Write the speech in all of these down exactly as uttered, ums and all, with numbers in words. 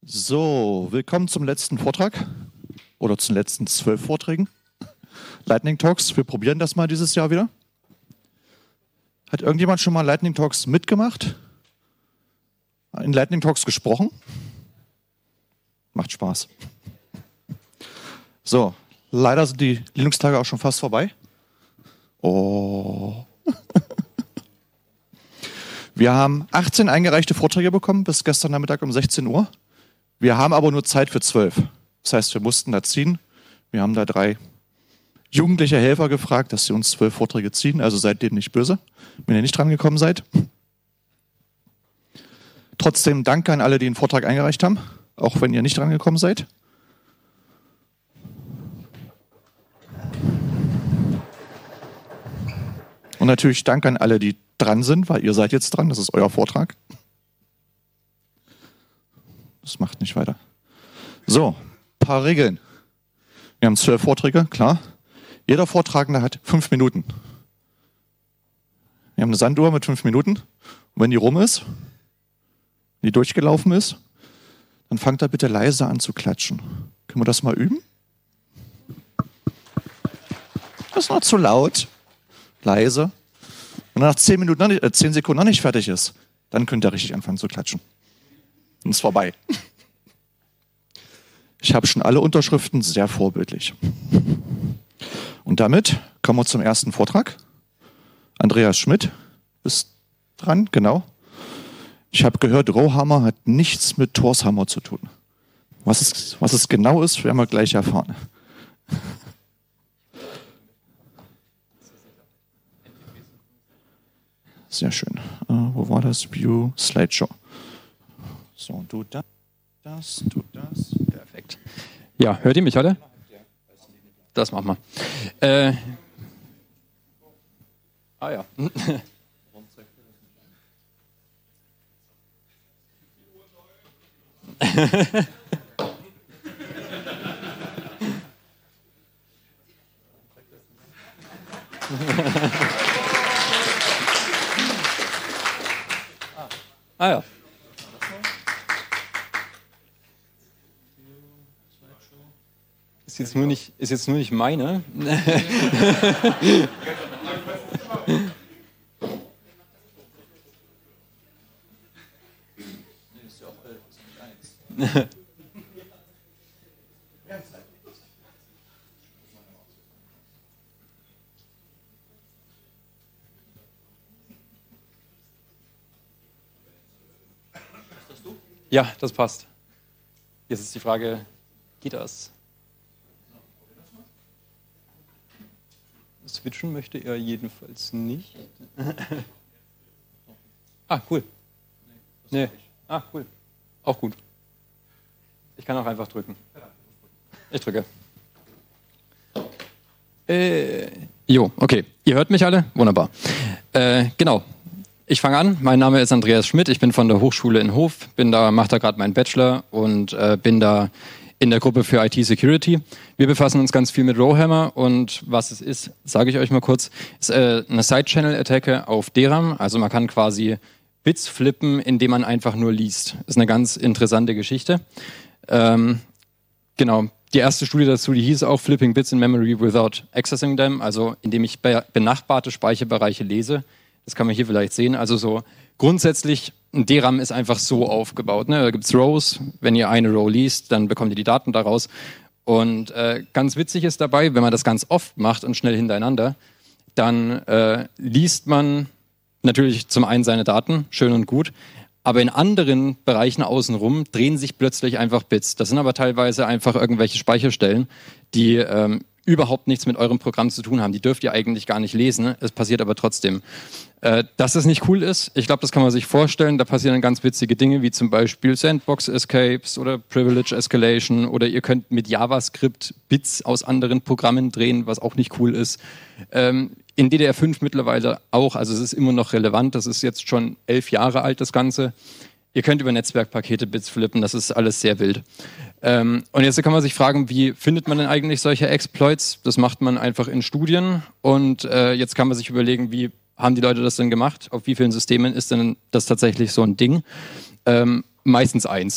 So, willkommen zum letzten Vortrag oder zu den letzten zwölf Vorträgen. Lightning Talks, wir probieren das mal dieses Jahr wieder. Hat irgendjemand schon mal Lightning Talks mitgemacht? In Lightning Talks gesprochen? Macht Spaß. So, leider sind die Linux-Tage auch schon fast vorbei. Oh. Wir haben achtzehn eingereichte Vorträge bekommen bis gestern Nachmittag um sechzehn Uhr. Wir haben aber nur Zeit für zwölf. Das heißt, wir mussten da ziehen. Wir haben da drei jugendliche Helfer gefragt, dass sie uns zwölf Vorträge ziehen. Also seid denen nicht böse, wenn ihr nicht dran gekommen seid. Trotzdem danke an alle, die einen Vortrag eingereicht haben, auch wenn ihr nicht dran gekommen seid. Und natürlich danke an alle, die dran sind, weil ihr seid jetzt dran. Das ist euer Vortrag. Das macht nicht weiter. So, paar Regeln. Wir haben zwölf Vorträge, klar. Jeder Vortragende hat fünf Minuten. Wir haben eine Sanduhr mit fünf Minuten. Und wenn die rum ist, die durchgelaufen ist, dann fangt da bitte leise an zu klatschen. Können wir das mal üben? Das ist noch zu laut. Leise. Und nach zehn Minuten, noch nicht, äh, zehn Sekunden noch nicht fertig ist, dann könnt ihr richtig anfangen zu klatschen. Und ist vorbei. Ich habe schon alle Unterschriften, sehr vorbildlich. Und damit kommen wir zum ersten Vortrag. Andreas Schmidt ist dran, genau. Ich habe gehört, Rowhammer hat nichts mit Torshammer zu tun. Was es, was es genau ist, werden wir gleich erfahren. Sehr schön. Uh, wo war das? View, Slideshow. So, du das, das, du das. Perfekt. Ja, hört ihr mich alle? Das machen wir. Äh, ah ja. ah ja. Ist jetzt nur nicht, ist jetzt nur nicht meine. Ja, das passt. Jetzt ist die Frage, geht das? Switchen möchte er jedenfalls nicht. ah, cool. Nee. Ah, cool. Auch gut. Ich kann auch einfach drücken. Ich drücke. Äh, jo, okay. Ihr hört mich alle? Wunderbar. Äh, genau. Ich fange an. Mein Name ist Andreas Schmidt. Ich bin von der Hochschule in Hof. Bin da, mache da gerade meinen Bachelor und äh, bin da in der Gruppe für I T Security. Wir befassen uns ganz viel mit Rowhammer und was es ist, sage ich euch mal kurz, ist äh, eine Side-Channel-Attacke auf D RAM. Also man kann quasi Bits flippen, indem man einfach nur liest. Ist eine ganz interessante Geschichte. Ähm, genau. Die erste Studie dazu, die hieß auch Flipping Bits in Memory Without Accessing Them, also indem ich be- benachbarte Speicherbereiche lese. Das kann man hier vielleicht sehen. Also so grundsätzlich, ein D RAM ist einfach so aufgebaut. Ne? Da gibt es Rows. Wenn ihr eine Row liest, dann bekommt ihr die Daten daraus. Und äh, ganz witzig ist dabei, wenn man das ganz oft macht und schnell hintereinander, dann äh, liest man natürlich zum einen seine Daten, schön und gut, aber in anderen Bereichen außenrum drehen sich plötzlich einfach Bits. Das sind aber teilweise einfach irgendwelche Speicherstellen, die ähm, überhaupt nichts mit eurem Programm zu tun haben. Die dürft ihr eigentlich gar nicht lesen. Es passiert aber trotzdem. Äh, dass es nicht cool ist, ich glaube, das kann man sich vorstellen. Da passieren dann ganz witzige Dinge, wie zum Beispiel Sandbox-Escapes oder Privilege-Escalation oder ihr könnt mit JavaScript Bits aus anderen Programmen drehen, was auch nicht cool ist. Ähm, in D D R fünf mittlerweile auch, also es ist immer noch relevant. Das ist jetzt schon elf Jahre alt, das Ganze. Ihr könnt über Netzwerkpakete Bits flippen, das ist alles sehr wild. Ähm, und jetzt kann man sich fragen, wie findet man denn eigentlich solche Exploits? Das macht man einfach in Studien und äh, jetzt kann man sich überlegen, wie haben die Leute das denn gemacht? Auf wie vielen Systemen ist denn das tatsächlich so ein Ding? Ähm, meistens eins.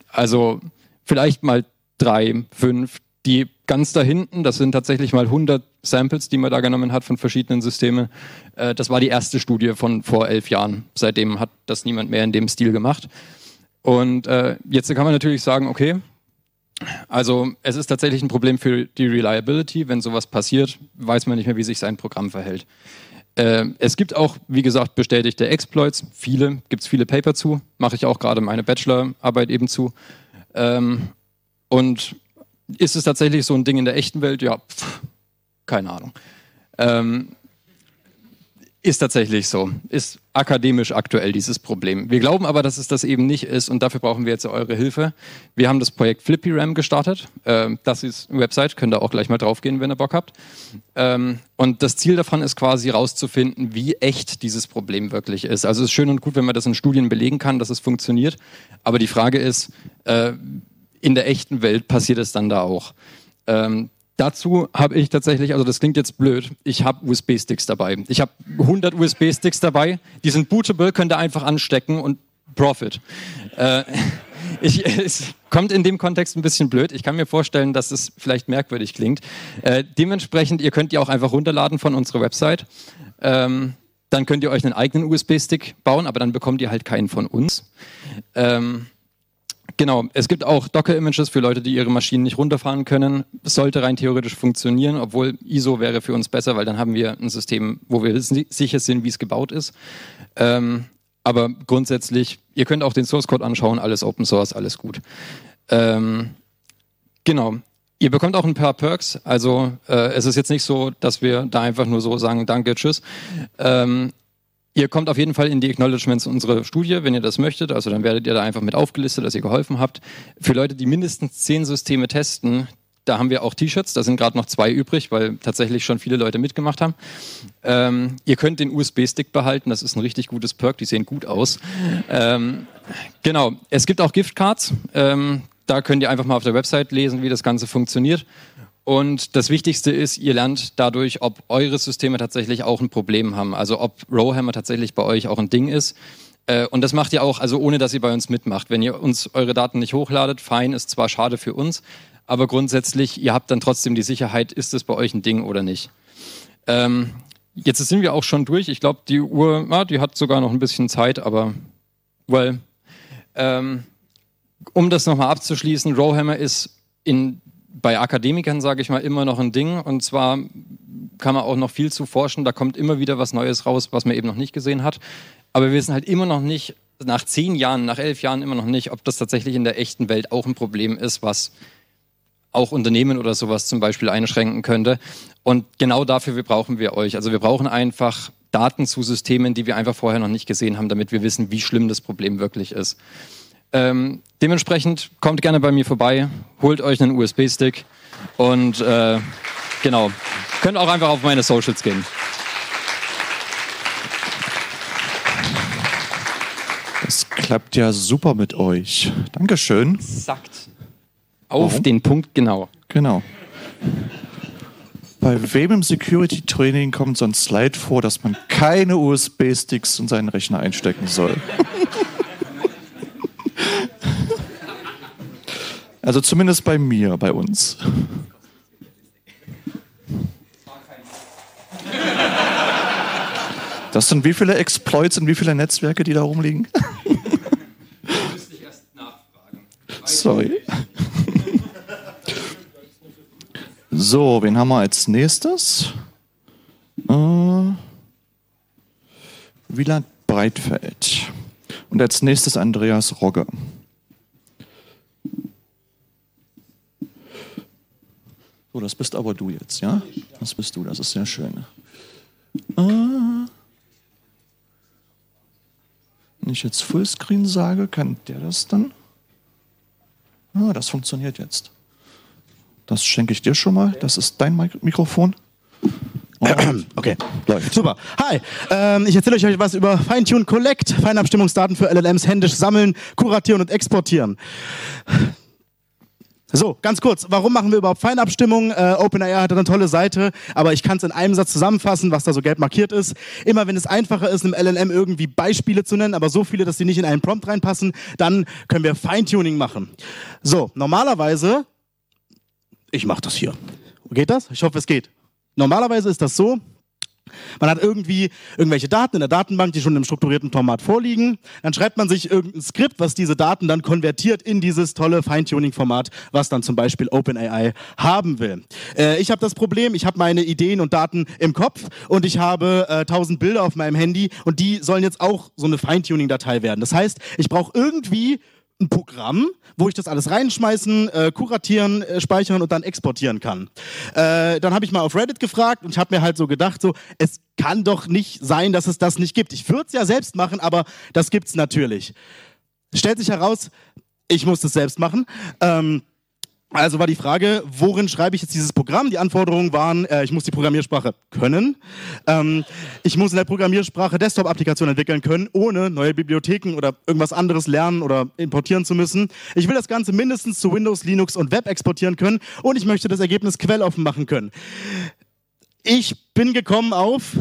Also vielleicht mal drei, fünf. Die ganz da hinten, das sind tatsächlich mal hundert Samples, die man da genommen hat von verschiedenen Systemen. Äh, das war die erste Studie von vor elf Jahren. Seitdem hat das niemand mehr in dem Stil gemacht. Und äh, jetzt kann man natürlich sagen, okay, also es ist tatsächlich ein Problem für die Reliability. Wenn sowas passiert, weiß man nicht mehr, wie sich sein Programm verhält. Äh, es gibt auch, wie gesagt, bestätigte Exploits. Viele, gibt es viele Paper zu. Mache ich auch gerade meine Bachelorarbeit eben zu. Ähm, und ist es tatsächlich so ein Ding in der echten Welt? Ja, pff, keine Ahnung. Ähm, ist tatsächlich so. Ist akademisch aktuell dieses Problem. Wir glauben aber, dass es das eben nicht ist und dafür brauchen wir jetzt eure Hilfe. Wir haben das Projekt FlippyRAM gestartet. Ähm, das ist eine Website, könnt ihr auch gleich mal draufgehen, wenn ihr Bock habt. Ähm, und das Ziel davon ist quasi rauszufinden, wie echt dieses Problem wirklich ist. Also es ist schön und gut, wenn man das in Studien belegen kann, dass es funktioniert. Aber die Frage ist, äh, in der echten Welt passiert es dann da auch. Ähm, Dazu habe ich tatsächlich, also das klingt jetzt blöd, ich habe U S B-Sticks dabei. Ich habe hundert U S B-Sticks dabei, die sind bootable, könnt ihr einfach anstecken und Profit. Äh, ich, es kommt in dem Kontext ein bisschen blöd. Ich kann mir vorstellen, dass es vielleicht merkwürdig klingt. Äh, dementsprechend, ihr könnt die auch einfach runterladen von unserer Website. Ähm, dann könnt ihr euch einen eigenen U S B-Stick bauen, aber dann bekommt ihr halt keinen von uns. Ähm, Genau, es gibt auch Docker-Images für Leute, die ihre Maschinen nicht runterfahren können. Es sollte rein theoretisch funktionieren, obwohl I S O wäre für uns besser, weil dann haben wir ein System, wo wir sicher sind, wie es gebaut ist. Ähm, aber grundsätzlich, ihr könnt auch den Source-Code anschauen, alles Open Source, alles gut. Ähm, genau, ihr bekommt auch ein paar Perks, also äh, es ist jetzt nicht so, dass wir da einfach nur so sagen, danke, tschüss. Ähm, Ihr kommt auf jeden Fall in die Acknowledgements unserer Studie, wenn ihr das möchtet. Also dann werdet ihr da einfach mit aufgelistet, dass ihr geholfen habt. Für Leute, die mindestens zehn Systeme testen, da haben wir auch T-Shirts. Da sind gerade noch zwei übrig, weil tatsächlich schon viele Leute mitgemacht haben. Ähm, ihr könnt den U S B-Stick behalten. Das ist ein richtig gutes Perk. Die sehen gut aus. Ähm, genau. Es gibt auch Giftcards. Ähm, da könnt ihr einfach mal auf der Website lesen, wie das Ganze funktioniert. Und das Wichtigste ist, ihr lernt dadurch, ob eure Systeme tatsächlich auch ein Problem haben. Also ob Rowhammer tatsächlich bei euch auch ein Ding ist. Äh, und das macht ihr auch, also ohne dass ihr bei uns mitmacht. Wenn ihr uns eure Daten nicht hochladet, fein, ist zwar schade für uns, aber grundsätzlich, ihr habt dann trotzdem die Sicherheit, ist es bei euch ein Ding oder nicht. Ähm, jetzt sind wir auch schon durch. Ich glaube, die Uhr, ja, die hat sogar noch ein bisschen Zeit, aber well. Ähm, um das nochmal abzuschließen, Rowhammer ist in bei Akademikern, sage ich mal, immer noch ein Ding. Und zwar kann man auch noch viel zu forschen. Da kommt immer wieder was Neues raus, was man eben noch nicht gesehen hat. Aber wir wissen halt immer noch nicht, nach zehn Jahren, nach elf Jahren immer noch nicht, ob das tatsächlich in der echten Welt auch ein Problem ist, was auch Unternehmen oder sowas zum Beispiel einschränken könnte. Und genau dafür brauchen wir euch. Also wir brauchen einfach Daten zu Systemen, die wir einfach vorher noch nicht gesehen haben, damit wir wissen, wie schlimm das Problem wirklich ist. Ähm, dementsprechend kommt gerne bei mir vorbei, holt euch einen U S B-Stick und äh, genau, könnt auch einfach auf meine Socials gehen. Das klappt ja super mit euch. Dankeschön. Exakt. Auf Warum? Den Punkt genau. Genau. Bei wem im Security-Training kommt so ein Slide vor, dass man keine U S B-Sticks in seinen Rechner einstecken soll? Also zumindest bei mir, bei uns. Das sind wie viele Exploits und wie viele Netzwerke, die da rumliegen? Müsste ich erst nachfragen. Sorry. So, wen haben wir als nächstes? Äh, Wieland Breitfeld. Und als nächstes Andreas Rogge. So, das bist aber du jetzt, ja? Das bist du, das ist sehr schön. Äh, wenn ich jetzt Fullscreen sage, kann der das dann? Ah, das funktioniert jetzt. Das schenke ich dir schon mal. Das ist dein Mik- Mikrofon. Und okay, läuft. Super. Hi, ähm, ich erzähle euch was über Feintuned Collect, Feinabstimmungsdaten für L L Ms händisch sammeln, kuratieren und exportieren. So, ganz kurz, warum machen wir überhaupt Feinabstimmung? Äh, OpenAI hat eine tolle Seite, aber ich kann es in einem Satz zusammenfassen, was da so gelb markiert ist. Immer wenn es einfacher ist, einem L L M irgendwie Beispiele zu nennen, aber so viele, dass sie nicht in einen Prompt reinpassen, dann können wir Feintuning machen. So, normalerweise, ich mache das hier. Geht das? Ich hoffe, es geht. Normalerweise ist das so, man hat irgendwie irgendwelche Daten in der Datenbank, die schon im strukturierten Format vorliegen. Dann schreibt man sich irgendein Skript, was diese Daten dann konvertiert in dieses tolle Feintuning-Format, was dann zum Beispiel OpenAI haben will. Äh, ich habe das Problem, ich habe meine Ideen und Daten im Kopf und ich habe äh, tausend Bilder auf meinem Handy und die sollen jetzt auch so eine Feintuning-Datei werden. Das heißt, ich brauche irgendwie ein Programm, wo ich das alles reinschmeißen, äh, kuratieren, äh, speichern und dann exportieren kann. Äh, dann habe ich mal auf Reddit gefragt und ich habe mir halt so gedacht, so es kann doch nicht sein, dass es das nicht gibt. Ich würde es ja selbst machen, aber das gibt's natürlich. Stellt sich heraus, ich muss das selbst machen. Ähm, Also war die Frage, worin schreibe ich jetzt dieses Programm? Die Anforderungen waren, äh, ich muss die Programmiersprache können. Ähm, ich muss in der Programmiersprache Desktop-Applikationen entwickeln können, ohne neue Bibliotheken oder irgendwas anderes lernen oder importieren zu müssen. Ich will das Ganze mindestens zu Windows, Linux und Web exportieren können und ich möchte das Ergebnis quelloffen machen können. Ich bin gekommen auf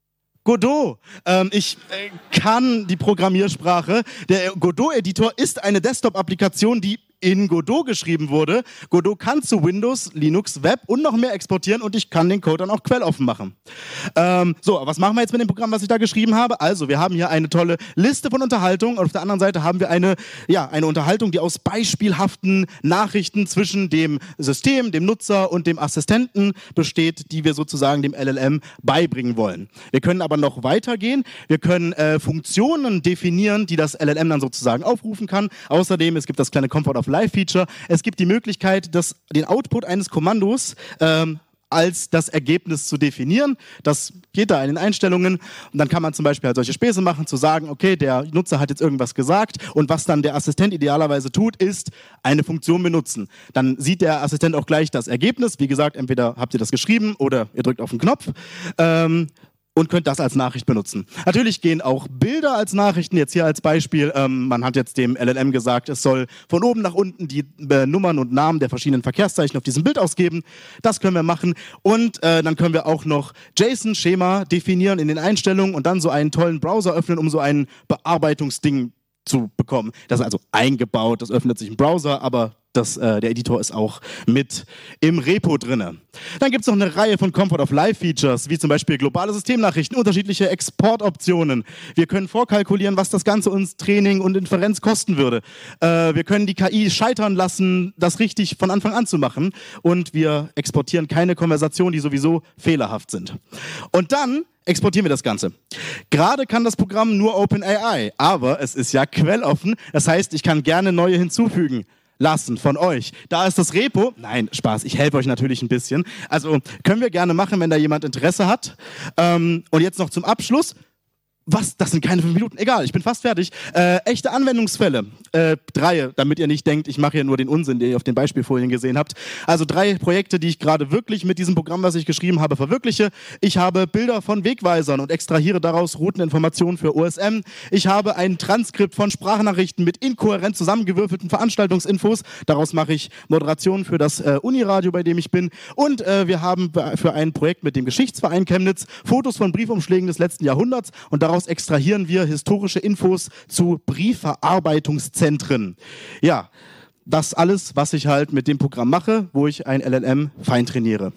Godot. Ähm, ich äh, kann die Programmiersprache. Der Godot-Editor ist eine Desktop-Applikation, die in Godot geschrieben wurde. Godot kann zu Windows, Linux, Web und noch mehr exportieren und ich kann den Code dann auch quelloffen machen. Ähm, so, was machen wir jetzt mit dem Programm, was ich da geschrieben habe? Also, wir haben hier eine tolle Liste von Unterhaltungen und auf der anderen Seite haben wir eine, ja, eine Unterhaltung, die aus beispielhaften Nachrichten zwischen dem System, dem Nutzer und dem Assistenten besteht, die wir sozusagen dem L L M beibringen wollen. Wir können aber noch weitergehen. Wir können äh, Funktionen definieren, die das L L M dann sozusagen aufrufen kann. Außerdem, es gibt das kleine Comfort of Live-Feature. Es gibt die Möglichkeit, das, den Output eines Kommandos ähm, als das Ergebnis zu definieren. Das geht da in den Einstellungen und dann kann man zum Beispiel halt solche Späße machen, zu sagen, okay, der Nutzer hat jetzt irgendwas gesagt und was dann der Assistent idealerweise tut, ist eine Funktion benutzen. Dann sieht der Assistent auch gleich das Ergebnis. Wie gesagt, entweder habt ihr das geschrieben oder ihr drückt auf den Knopf. Ähm, und könnt das als Nachricht benutzen. Natürlich gehen auch Bilder als Nachrichten, jetzt hier als Beispiel, ähm, man hat jetzt dem L L M gesagt, es soll von oben nach unten die äh, Nummern und Namen der verschiedenen Verkehrszeichen auf diesem Bild ausgeben. Das können wir machen und äh, dann können wir auch noch JSON-Schema definieren in den Einstellungen und dann so einen tollen Browser öffnen, um so ein Bearbeitungsding zu bekommen. Das ist also eingebaut, das öffnet sich im Browser, aber das, äh, der Editor ist auch mit im Repo drinne. Dann gibt es noch eine Reihe von Comfort of Life Features, wie zum Beispiel globale Systemnachrichten, unterschiedliche Exportoptionen. Wir können vorkalkulieren, was das Ganze uns Training und Inferenz kosten würde. Äh, wir können die K I scheitern lassen, das richtig von Anfang an zu machen. Und wir exportieren keine Konversationen, die sowieso fehlerhaft sind. Und dann exportieren wir das Ganze. Gerade kann das Programm nur OpenAI, aber es ist ja quelloffen. Das heißt, ich kann gerne neue hinzufügen lassen von euch. Da ist das Repo. Nein, Spaß, ich helfe euch natürlich ein bisschen. Also können wir gerne machen, wenn da jemand Interesse hat. Ähm, und jetzt noch zum Abschluss. Was? Das sind keine fünf Minuten. Egal, ich bin fast fertig. Äh, echte Anwendungsfälle. Äh, drei, damit ihr nicht denkt, ich mache hier nur den Unsinn, den ihr auf den Beispielfolien gesehen habt. Also drei Projekte, die ich gerade wirklich mit diesem Programm, was ich geschrieben habe, verwirkliche. Ich habe Bilder von Wegweisern und extrahiere daraus Routeninformationen für O S M. Ich habe ein Transkript von Sprachnachrichten mit inkohärent zusammengewürfelten Veranstaltungsinfos. Daraus mache ich Moderationen für das äh, Uniradio, bei dem ich bin. Und äh, wir haben für ein Projekt mit dem Geschichtsverein Chemnitz Fotos von Briefumschlägen des letzten Jahrhunderts und daraus extrahieren wir historische Infos zu Briefverarbeitungszentren. Ja, das alles, was ich halt mit dem Programm mache, wo ich ein L L M fein trainiere.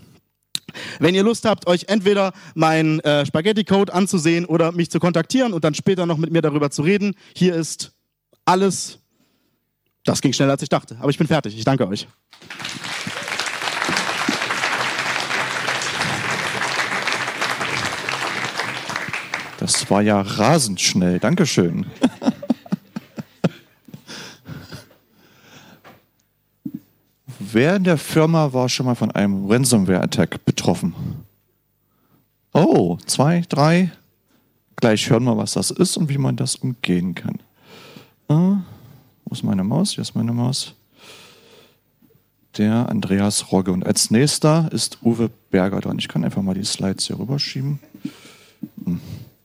Wenn ihr Lust habt, euch entweder meinen äh, Spaghetti-Code anzusehen oder mich zu kontaktieren und dann später noch mit mir darüber zu reden, hier ist alles. Das ging schneller, als ich dachte. Aber ich bin fertig. Ich danke euch. Das war ja rasend schnell. Dankeschön. Wer in der Firma war schon mal von einem Ransomware-Attack betroffen? Oh, zwei, drei. Gleich hören wir, was das ist und wie man das umgehen kann. Ah, wo ist meine Maus? Hier ist meine Maus. Der Andreas Rogge. Und als nächster ist Uwe Berger dran. Ich kann einfach mal die Slides hier rüberschieben. Hm.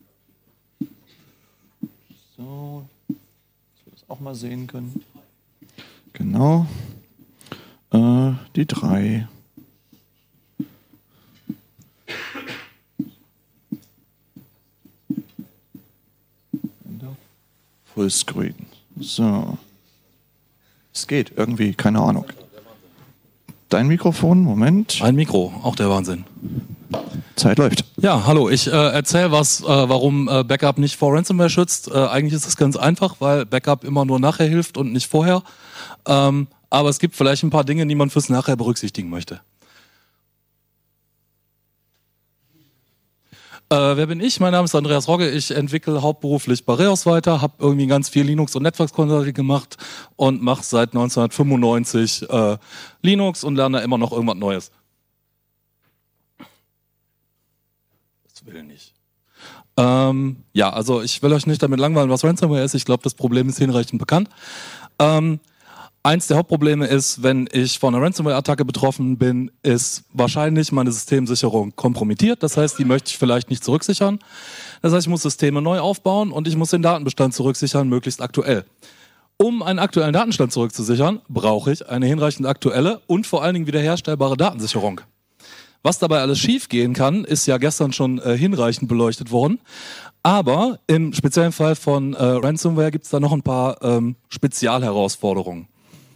So, dass wir das auch mal sehen können. Genau. Äh, die drei. Fullscreen. So. Es geht irgendwie, keine Ahnung. Dein Mikrofon, Moment. Ein Mikro, auch der Wahnsinn. Zeit läuft. Ja, hallo, ich äh, erzähle was, äh, warum äh, Backup nicht vor Ransomware schützt. Äh, eigentlich ist es ganz einfach, weil Backup immer nur nachher hilft und nicht vorher. Ähm, aber es gibt vielleicht ein paar Dinge, die man fürs Nachher berücksichtigen möchte. Äh, wer bin ich? Mein Name ist Andreas Rogge. Ich entwickle hauptberuflich bei Reos weiter, habe irgendwie ganz viel Linux und Networks Consulting gemacht und mache seit neunzehnhundertfünfundneunzig äh, Linux und lerne da immer noch irgendwas Neues. Das will nicht. Ähm, ja, also ich will euch nicht damit langweilen, was Ransomware ist. Ich glaube, das Problem ist hinreichend bekannt. Ähm, Eins der Hauptprobleme ist, wenn ich von einer Ransomware-Attacke betroffen bin, ist wahrscheinlich meine Systemsicherung kompromittiert. Das heißt, die möchte ich vielleicht nicht zurücksichern. Das heißt, ich muss Systeme neu aufbauen und ich muss den Datenbestand zurücksichern, möglichst aktuell. Um einen aktuellen Datenstand zurückzusichern, brauche ich eine hinreichend aktuelle und vor allen Dingen wiederherstellbare Datensicherung. Was dabei alles schiefgehen kann, ist ja gestern schon äh, hinreichend beleuchtet worden. Aber im speziellen Fall von äh, Ransomware gibt es da noch ein paar ähm, Spezialherausforderungen.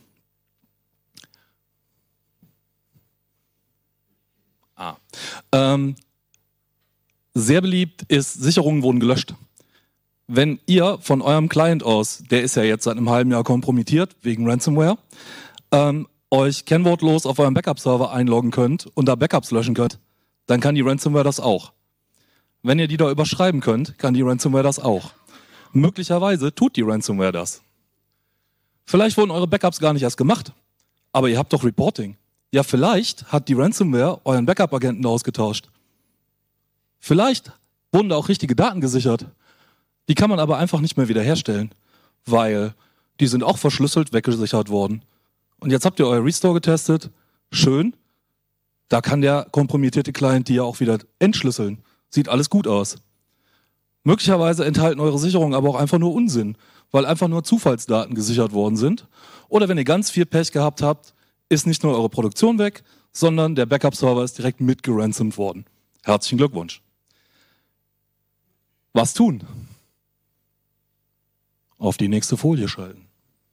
Ah. Ähm, sehr beliebt ist, Sicherungen wurden gelöscht. Wenn ihr von eurem Client aus, der ist ja jetzt seit einem halben Jahr kompromittiert wegen Ransomware, ähm, euch kennwortlos auf eurem Backup-Server einloggen könnt und da Backups löschen könnt, dann kann die Ransomware das auch. Wenn ihr die da überschreiben könnt, kann die Ransomware das auch. Möglicherweise tut die Ransomware das. Vielleicht wurden eure Backups gar nicht erst gemacht, aber ihr habt doch Reporting. Ja, vielleicht hat die Ransomware euren Backup-Agenten ausgetauscht. Vielleicht wurden da auch richtige Daten gesichert. Die kann man aber einfach nicht mehr wiederherstellen, weil die sind auch verschlüsselt weggesichert worden. Und jetzt habt ihr euer Restore getestet. Schön. Da kann der kompromittierte Client die ja auch wieder entschlüsseln. Sieht alles gut aus. Möglicherweise enthalten eure Sicherungen aber auch einfach nur Unsinn, weil einfach nur Zufallsdaten gesichert worden sind. Oder wenn ihr ganz viel Pech gehabt habt, ist nicht nur eure Produktion weg, sondern der Backup-Server ist direkt mitgeransomt worden. Herzlichen Glückwunsch. Was tun? Auf die nächste Folie schalten.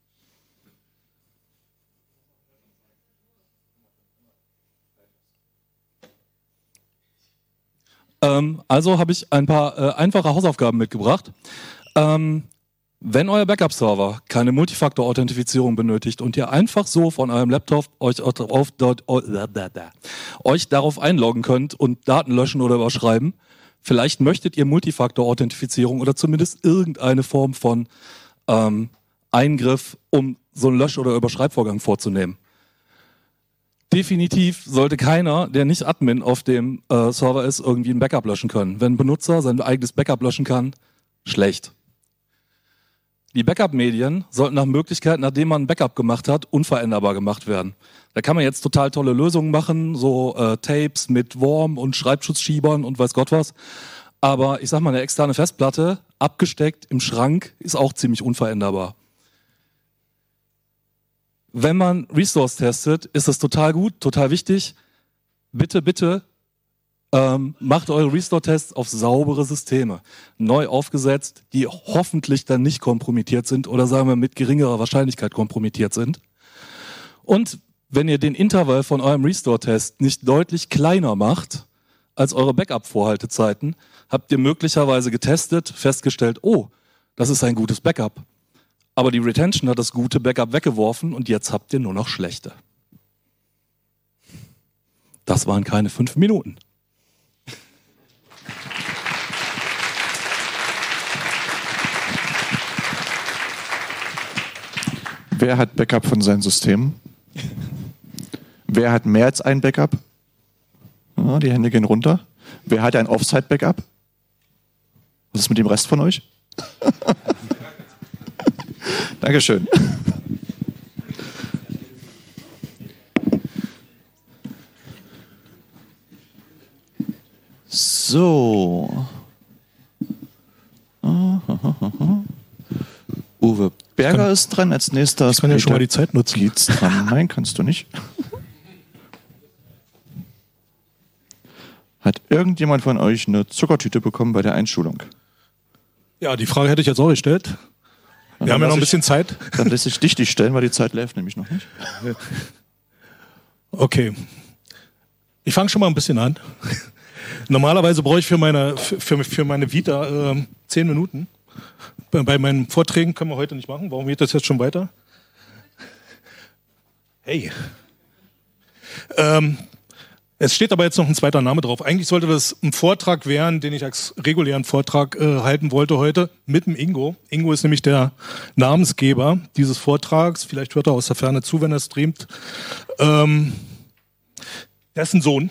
Ähm, also habe ich ein paar äh, einfache Hausaufgaben mitgebracht. Ähm, Wenn euer Backup-Server keine Multifaktor-Authentifizierung benötigt und ihr einfach so von eurem Laptop euch, auf, dort, euch darauf einloggen könnt und Daten löschen oder überschreiben, vielleicht möchtet ihr Multifaktor-Authentifizierung oder zumindest irgendeine Form von ähm, Eingriff, um so einen Lösch- oder Überschreibvorgang vorzunehmen. Definitiv sollte keiner, der nicht Admin auf dem äh, Server ist, irgendwie ein Backup löschen können. Wenn ein Benutzer sein eigenes Backup löschen kann, schlecht. Die Backup-Medien sollten nach Möglichkeit, nachdem man ein Backup gemacht hat, unveränderbar gemacht werden. Da kann man jetzt total tolle Lösungen machen, so äh, Tapes mit Worm und Schreibschutzschiebern und weiß Gott was. Aber ich sag mal, eine externe Festplatte, abgesteckt im Schrank, ist auch ziemlich unveränderbar. Wenn man Restores testet, ist das total gut, total wichtig. Bitte, bitte ähm, macht eure Restore-Tests auf saubere Systeme. Neu aufgesetzt, die hoffentlich dann nicht kompromittiert sind oder sagen wir mit geringerer Wahrscheinlichkeit kompromittiert sind. Und wenn ihr den Intervall von eurem Restore-Test nicht deutlich kleiner macht als eure Backup-Vorhaltezeiten, habt ihr möglicherweise getestet, festgestellt, oh, das ist ein gutes Backup. Aber die Retention hat das gute Backup weggeworfen und jetzt habt ihr nur noch schlechte. Das waren keine fünf Minuten. Wer hat Backup von seinen Systemen? Wer hat mehr als ein Backup? Ja, die Hände gehen runter. Wer hat ein Offsite-Backup? Was ist mit dem Rest von euch? Dankeschön. So. Uwe Berger ist dran als nächster. Ich kann ja schon mal die Zeit nutzen. Geht's dran? Nein, kannst du nicht. irgendjemand von euch eine Zuckertüte bekommen bei der Einschulung? Ja, die Frage hätte ich jetzt auch gestellt. Wir Dann haben ja noch ein lass bisschen ich, Zeit. Dann lässt sich dich die stellen, weil die Zeit läuft nämlich noch nicht. Okay. Ich fange schon mal ein bisschen an. Normalerweise brauche ich für meine, für, für meine Vita äh, zehn Minuten. Bei, bei meinen Vorträgen können wir heute nicht machen. Warum geht das jetzt schon weiter? Hey. Ähm, es steht aber jetzt noch ein zweiter Name drauf. Eigentlich sollte das ein Vortrag werden, den ich als regulären Vortrag äh, halten wollte heute mit dem Ingo. Ingo ist nämlich der Namensgeber dieses Vortrags. Vielleicht hört er aus der Ferne zu, wenn er streamt. Ähm, dessen Sohn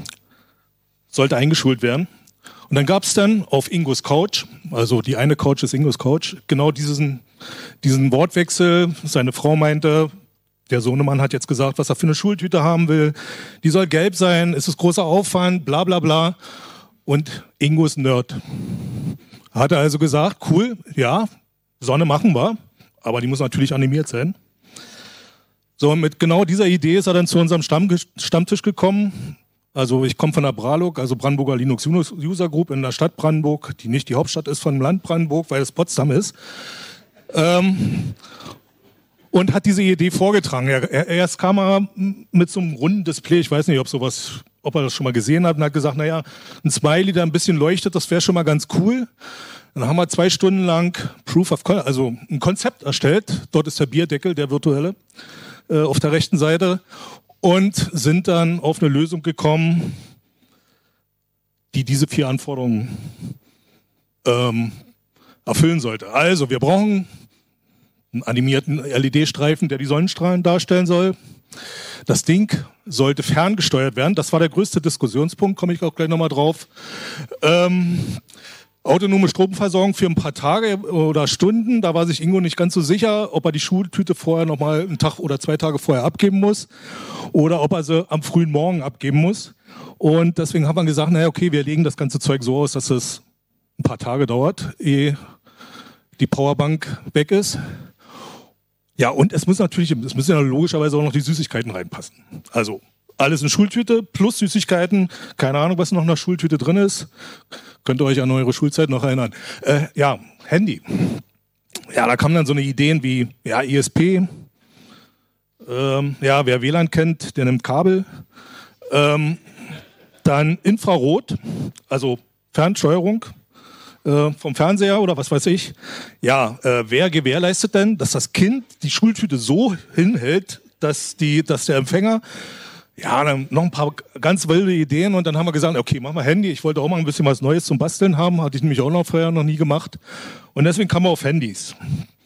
sollte eingeschult werden. Und dann gab es dann auf Ingos Couch, also die eine Couch ist Ingos Couch, genau diesen, diesen Wortwechsel. Seine Frau meinte, der Sohnemann hat jetzt gesagt, was er für eine Schultüte haben will. Die soll gelb sein, es ist großer Aufwand, bla bla bla. Und Ingo ist Nerd. Hat er also gesagt, cool, ja, Sonne machen wir, aber die muss natürlich animiert sein. So, und mit genau dieser Idee ist er dann zu unserem Stamm, Stammtisch gekommen. Also ich komme von der Bralog, also Brandenburger Linux User Group in der Stadt Brandenburg, die nicht die Hauptstadt ist von Land Brandenburg, weil es Potsdam ist. Ähm, und hat diese Idee vorgetragen. Er, er, erst kam er mit so einem runden Display, ich weiß nicht, ob sowas, ob er das schon mal gesehen hat, und hat gesagt, naja, ein Smiley, der ein bisschen leuchtet, das wäre schon mal ganz cool. Dann haben wir zwei Stunden lang Proof of Con- also ein Konzept erstellt. Dort ist der Bierdeckel, der virtuelle, äh, auf der rechten Seite. Und sind dann auf eine Lösung gekommen, die diese vier Anforderungen ähm, erfüllen sollte. Also wir brauchen einen animierten L E D-Streifen, der die Sonnenstrahlen darstellen soll. Das Ding sollte ferngesteuert werden. Das war der größte Diskussionspunkt, komme ich auch gleich nochmal drauf. Ähm, autonome Stromversorgung für ein paar Tage oder Stunden. Da war sich Ingo nicht ganz so sicher, ob er die Schultüte vorher nochmal einen Tag oder zwei Tage vorher abgeben muss oder ob er sie am frühen Morgen abgeben muss. Und deswegen haben wir gesagt, naja, okay, wir legen das ganze Zeug so aus, dass es ein paar Tage dauert, ehe die Powerbank weg ist. Ja, und es muss natürlich, es müssen ja logischerweise auch noch die Süßigkeiten reinpassen. Also alles in Schultüte plus Süßigkeiten. Keine Ahnung, was noch in der Schultüte drin ist. Könnt ihr euch an eure Schulzeit noch erinnern. Äh, ja, Handy. Ja, da kamen dann so eine Ideen wie ja, I S P. Ähm, ja, wer W L A N kennt, der nimmt Kabel. Ähm, dann Infrarot, also Fernsteuerung äh, vom Fernseher oder was weiß ich. Ja, äh, wer gewährleistet denn, dass das Kind die Schultüte so hinhält, dass, die, dass der Empfänger... Ja, dann noch ein paar ganz wilde Ideen und dann haben wir gesagt, okay, machen wir Handy. Ich wollte auch mal ein bisschen was Neues zum Basteln haben, hatte ich nämlich auch noch vorher noch nie gemacht. Und deswegen kamen wir auf Handys.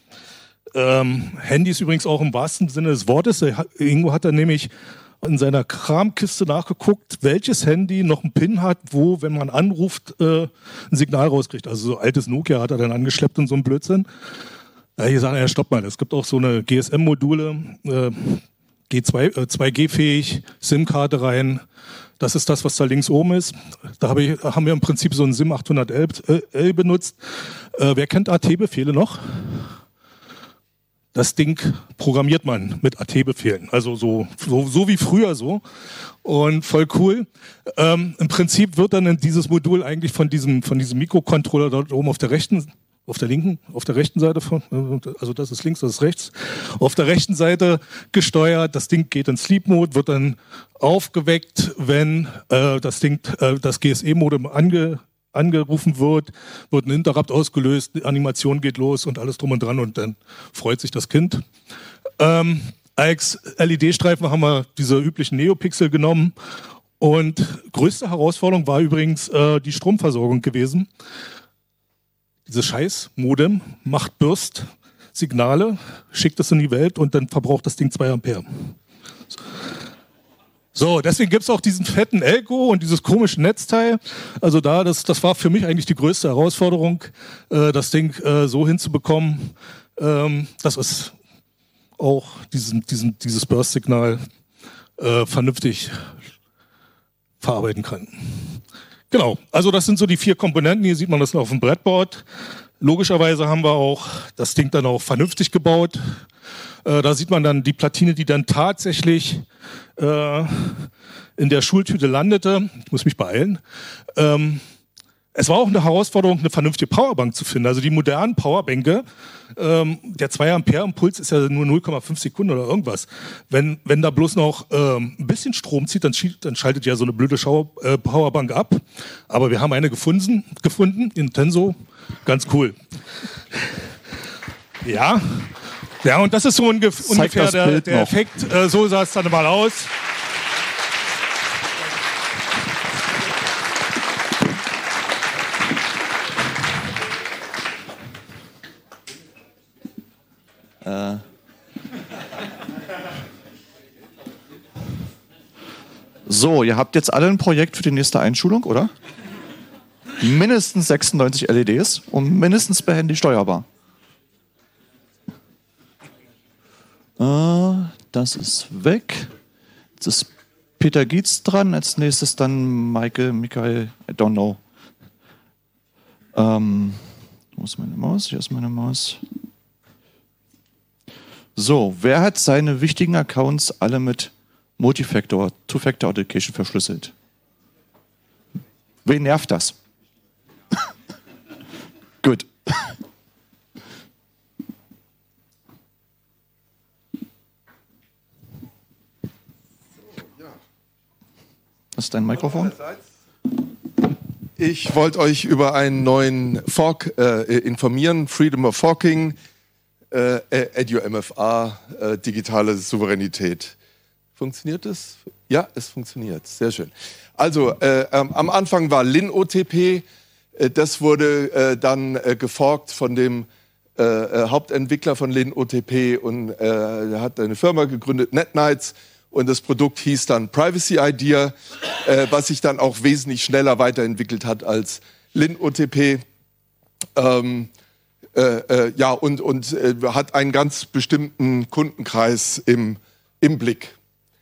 Ähm, Handys übrigens auch im wahrsten Sinne des Wortes. Ingo hat dann nämlich in seiner Kramkiste nachgeguckt, welches Handy noch einen PIN hat, wo, wenn man anruft, äh, ein Signal rauskriegt. Also so altes Nokia hat er dann angeschleppt und so ein Blödsinn. Ja, hier sagen, ja, stopp mal, es gibt auch so eine G S M-Module, äh, G zwei, äh, zwei G-fähig, SIM-Karte rein. Das ist das, was da links oben ist. Da hab ich, haben wir im Prinzip so einen SIM achthundert L benutzt. Äh, wer kennt A T-Befehle noch? Das Ding programmiert man mit A T-Befehlen. Also so, so, so wie früher so. Und voll cool. Ähm, Im Prinzip wird dann dieses Modul eigentlich von diesem, von diesem Mikrocontroller dort oben auf der rechten Auf der linken, auf der rechten Seite von, also das ist links, das ist rechts, auf der rechten Seite gesteuert. Das Ding geht in Sleep Mode, wird dann aufgeweckt, wenn äh, das Ding, äh, das G S E-Modem ange, angerufen wird, wird ein Interrupt ausgelöst, die Animation geht los und alles drum und dran und dann freut sich das Kind. Ähm, als L E D-Streifen haben wir diese üblichen Neopixel genommen und größte Herausforderung war übrigens äh, die Stromversorgung gewesen. Dieses Scheiß-Modem macht Burst-Signale, schickt es in die Welt und dann verbraucht das Ding zwei Ampere. So, deswegen gibt es auch diesen fetten Elko und dieses komische Netzteil. Also da, das, das war für mich eigentlich die größte Herausforderung, äh, das Ding äh, so hinzubekommen, ähm, dass es auch diesen, diesen, dieses Burst-Signal äh, vernünftig verarbeiten kann. Genau, also das sind so die vier Komponenten. Hier sieht man das noch auf dem Brettboard. Logischerweise haben wir auch das Ding dann auch vernünftig gebaut. Äh, da sieht man dann die Platine, die dann tatsächlich äh, in der Schultüte landete. Ich muss mich beeilen. Ähm, es war auch eine Herausforderung, eine vernünftige Powerbank zu finden. Also die modernen Powerbänke, ähm, der zwei Ampere Impuls ist ja nur null Komma fünf Sekunden oder irgendwas. Wenn, wenn da bloß noch ähm, ein bisschen Strom zieht, dann, dann schaltet ja so eine blöde Schau äh, Powerbank ab. Aber wir haben eine gefunden, gefunden in Tenso. Ganz cool. Ja. Ja, und das ist so ungef ungefähr der, der Effekt. Äh, so sah es dann mal aus. Äh. So, ihr habt jetzt alle ein Projekt für die nächste Einschulung, oder? Mindestens sechsundneunzig L E Ds und mindestens behändig steuerbar. Äh, das ist weg. Jetzt ist Peter Gietz dran. Als nächstes dann Michael, Michael, I don't know. Ähm, wo ist meine Maus? Hier ist meine Maus. So, wer hat seine wichtigen Accounts alle mit Multifactor, Two-Factor Authentication verschlüsselt? Wen nervt das? Gut. Was ist dein Mikrofon? Ich wollte euch über einen neuen Fork äh, informieren, Freedom of Forking, äh, EduMFA, äh, digitale Souveränität. Funktioniert das? Ja, es funktioniert. Sehr schön. Also, äh, ähm, am Anfang war LinOTP. Äh, das wurde äh, dann äh, geforkt von dem äh, äh, Hauptentwickler von LinOTP und äh, er hat eine Firma gegründet, NetNights. Und das Produkt hieß dann Privacy Idea, äh, was sich dann auch wesentlich schneller weiterentwickelt hat als LinOTP. Ähm, äh, äh, ja, und, und äh, hat einen ganz bestimmten Kundenkreis im, im Blick.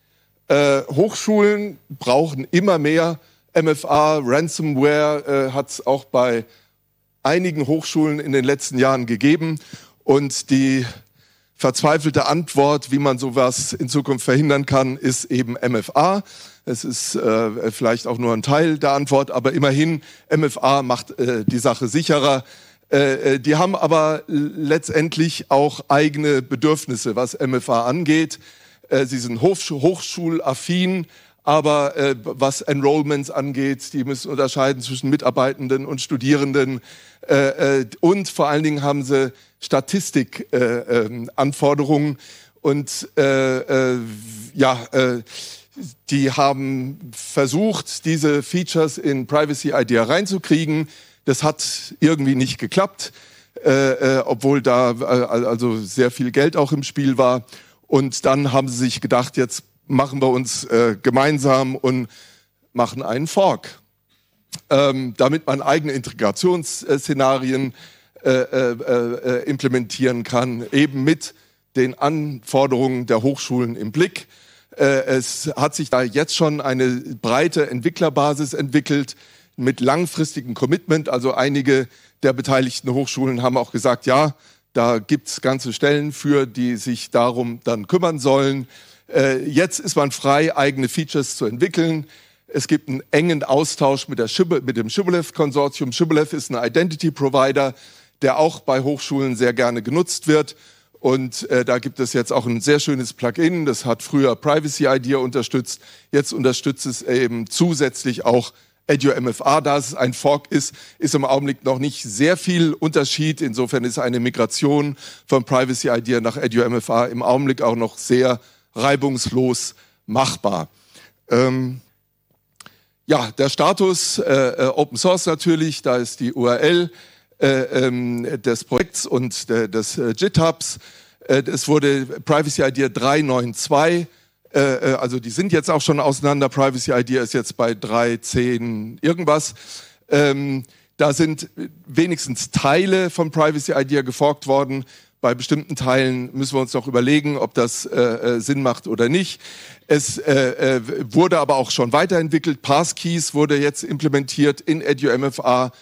Äh, Hochschulen brauchen immer mehr M F A. Ransomware äh, hat es auch bei einigen Hochschulen in den letzten Jahren gegeben. Und die verzweifelte Antwort, wie man sowas in Zukunft verhindern kann, ist eben M F A. Es ist äh, vielleicht auch nur ein Teil der Antwort, aber immerhin, M F A macht äh, die Sache sicherer. Äh, die haben aber letztendlich auch eigene Bedürfnisse, was M F A angeht. Äh, sie sind hochsch hochschulaffin, aber äh, was Enrollments angeht, die müssen unterscheiden zwischen Mitarbeitenden und Studierenden. Äh, äh, und vor allen Dingen haben sie Statistik-Anforderungen. Äh, äh, und äh, äh, ja, äh, die haben versucht, diese Features in Privacy Idea reinzukriegen. Das hat irgendwie nicht geklappt, äh, äh, obwohl da äh, also sehr viel Geld auch im Spiel war. Und dann haben sie sich gedacht, jetzt machen wir uns äh, gemeinsam und machen einen Fork, ähm, damit man eigene Integrationsszenarien äh, äh, äh, implementieren kann, eben mit den Anforderungen der Hochschulen im Blick. Äh, es hat sich da jetzt schon eine breite Entwicklerbasis entwickelt mit langfristigem Commitment. Also einige der beteiligten Hochschulen haben auch gesagt, ja, da gibt's ganze Stellen für, die sich darum dann kümmern sollen. Äh, jetzt ist man frei, eigene Features zu entwickeln. Es gibt einen engen Austausch mit, der Shibboleth, mit dem Shibboleth-Konsortium. Shibboleth ist ein Identity-Provider, der auch bei Hochschulen sehr gerne genutzt wird. Und äh, da gibt es jetzt auch ein sehr schönes Plugin. Das hat früher Privacy Idea unterstützt. Jetzt unterstützt es eben zusätzlich auch EduMFA. Da es ein Fork ist, ist im Augenblick noch nicht sehr viel Unterschied. Insofern ist eine Migration von Privacy Idea nach EduMFA im Augenblick auch noch sehr reibungslos machbar. Ähm, ja, der Status, äh, Open Source natürlich, da ist die U R L äh, ähm, des Projekts und de, des äh, GitHubs. Äh, es wurde Privacy Idea drei Punkt neun Punkt zwei, äh, also die sind jetzt auch schon auseinander. Privacy Idea ist jetzt bei drei Punkt zehn irgendwas. Ähm, da sind wenigstens Teile von Privacy Idea geforkt worden. Bei bestimmten Teilen müssen wir uns noch überlegen, ob das äh, Sinn macht oder nicht. Es äh, äh, wurde aber auch schon weiterentwickelt. Passkeys wurde jetzt implementiert in EduMFA.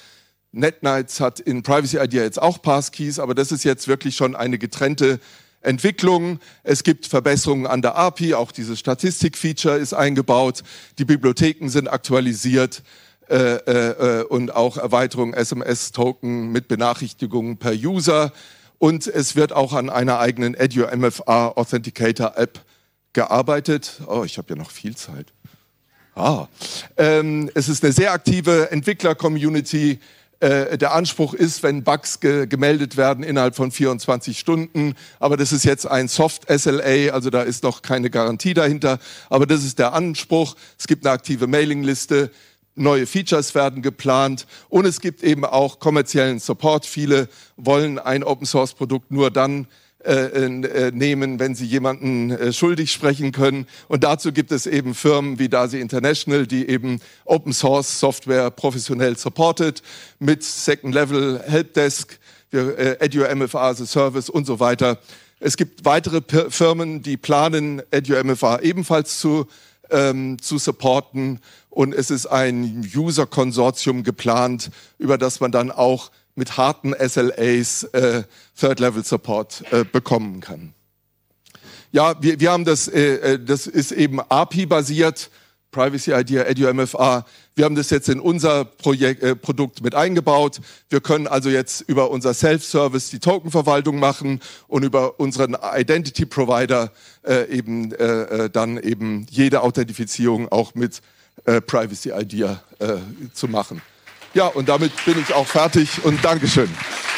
NetNights hat in Privacy Idea jetzt auch Passkeys, aber das ist jetzt wirklich schon eine getrennte Entwicklung. Es gibt Verbesserungen an der A P I, auch dieses Statistik-Feature ist eingebaut, die Bibliotheken sind aktualisiert äh, äh, und auch Erweiterung S M S-Token mit Benachrichtigungen per User. Und es wird auch an einer eigenen EduMFA Authenticator App gearbeitet. Oh, ich habe ja noch viel Zeit. Ah. Ähm, es ist eine sehr aktive Entwickler-Community. Äh, der Anspruch ist, wenn Bugs ge gemeldet werden, innerhalb von vierundzwanzig Stunden. Aber das ist jetzt ein Soft-S L A, also da ist noch keine Garantie dahinter. Aber das ist der Anspruch. Es gibt eine aktive Mailingliste. Neue Features werden geplant und es gibt eben auch kommerziellen Support. Viele wollen ein Open-Source-Produkt nur dann äh, äh, nehmen, wenn sie jemanden äh, schuldig sprechen können. Und dazu gibt es eben Firmen wie DASI International, die eben Open-Source-Software professionell supportet mit Second-Level Helpdesk, äh, EduMFA as a Service und so weiter. Es gibt weitere P Firmen, die planen, EduMFA ebenfalls zu Ähm, zu supporten und es ist ein User-Konsortium geplant, über das man dann auch mit harten S L As äh, Third-Level-Support äh, bekommen kann. Ja, wir, wir haben das, äh, das ist eben A P I-basiert, Privacy Idea, EduMFA. Wir haben das jetzt in unser Projekt, äh, Produkt mit eingebaut. Wir können also jetzt über unser Self-Service die Tokenverwaltung machen und über unseren Identity-Provider äh, eben äh, dann eben jede Authentifizierung auch mit äh, Privacy Idea äh, zu machen. Ja, und damit bin ich auch fertig und Dankeschön.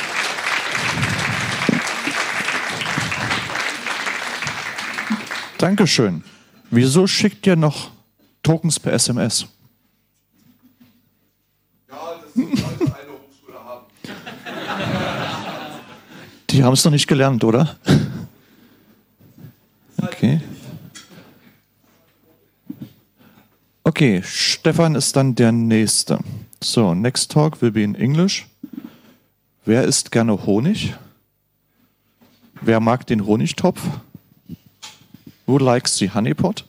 Dankeschön. Wieso schickt ihr noch Tokens per S M S? Ja, das sollte eine Hochschule haben. Die haben es noch nicht gelernt, oder? Okay. Okay, Stefan ist dann der Nächste. So, next talk will be in English. Wer isst gerne Honig? Wer mag den Honigtopf? Who likes the honeypot?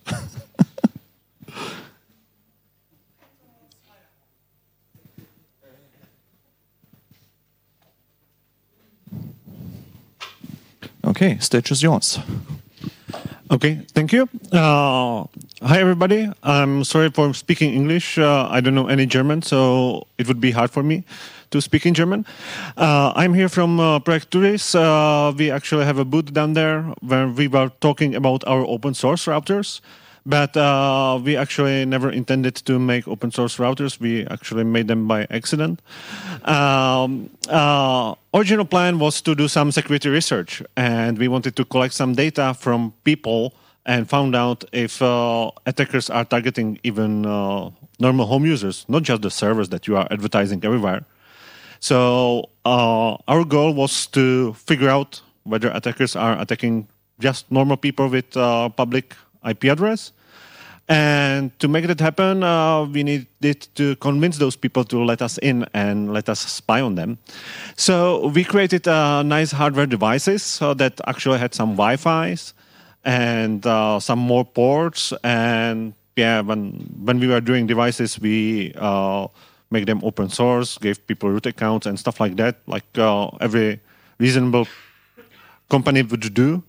Okay, stage is yours. Okay, thank you. Uh, hi, everybody. I'm sorry for speaking English. Uh, I don't know any German, so it would be hard for me to speak in German. Uh, I'm here from uh, Project Turis. Uh, we actually have a booth down there where we were talking about our open source routers. But uh, we actually never intended to make open source routers. We actually made them by accident. Um, uh, original plan was to do some security research, and we wanted to collect some data from people and found out if uh, attackers are targeting even uh, normal home users, not just the servers that you are advertising everywhere. So uh, our goal was to figure out whether attackers are attacking just normal people with uh, public I P address. And to make that happen, uh, we needed to convince those people to let us in and let us spy on them. So we created uh, nice hardware devices uh, that actually had some Wi-Fi's and uh, some more ports. And yeah, when when we were doing devices, we uh, make them open source, gave people root accounts and stuff like that, like uh, every reasonable company would do.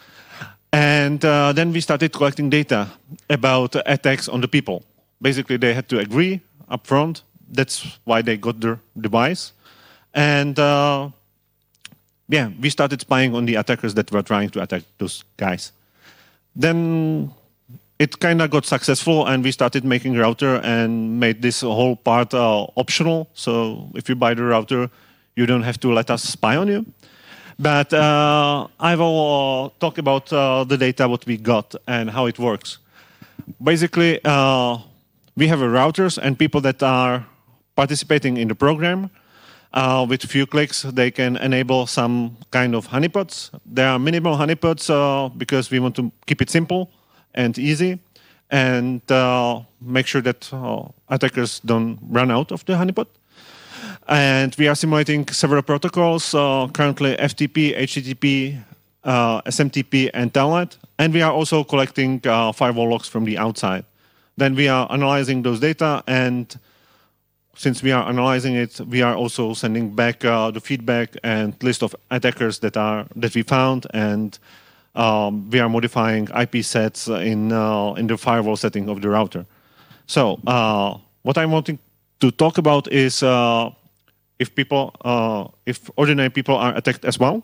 And uh, then we started collecting data about uh, attacks on the people. Basically, they had to agree up front. That's why they got their device. And uh, yeah, we started spying on the attackers that were trying to attack those guys. Then it kind of got successful, and we started making router and made this whole part uh, optional. So if you buy the router, you don't have to let us spy on you. But uh, I will uh, talk about uh, the data, what we got, and how it works. Basically, uh, we have a routers and people that are participating in the program. Uh, with a few clicks, they can enable some kind of honeypots. There are minimal honeypots uh, because we want to keep it simple and easy, and uh, make sure that uh, attackers don't run out of the honeypot. And we are simulating several protocols, uh, currently F T P, H T T P, uh, S M T P, and Telnet. And we are also collecting uh, firewall logs from the outside. Then we are analyzing those data and since we are analyzing it, we are also sending back uh, the feedback and list of attackers that are that we found, and um, we are modifying I P sets in uh, in the firewall setting of the router. So uh, what I'm wanting to talk about is uh, if people, uh, if ordinary people are attacked as well.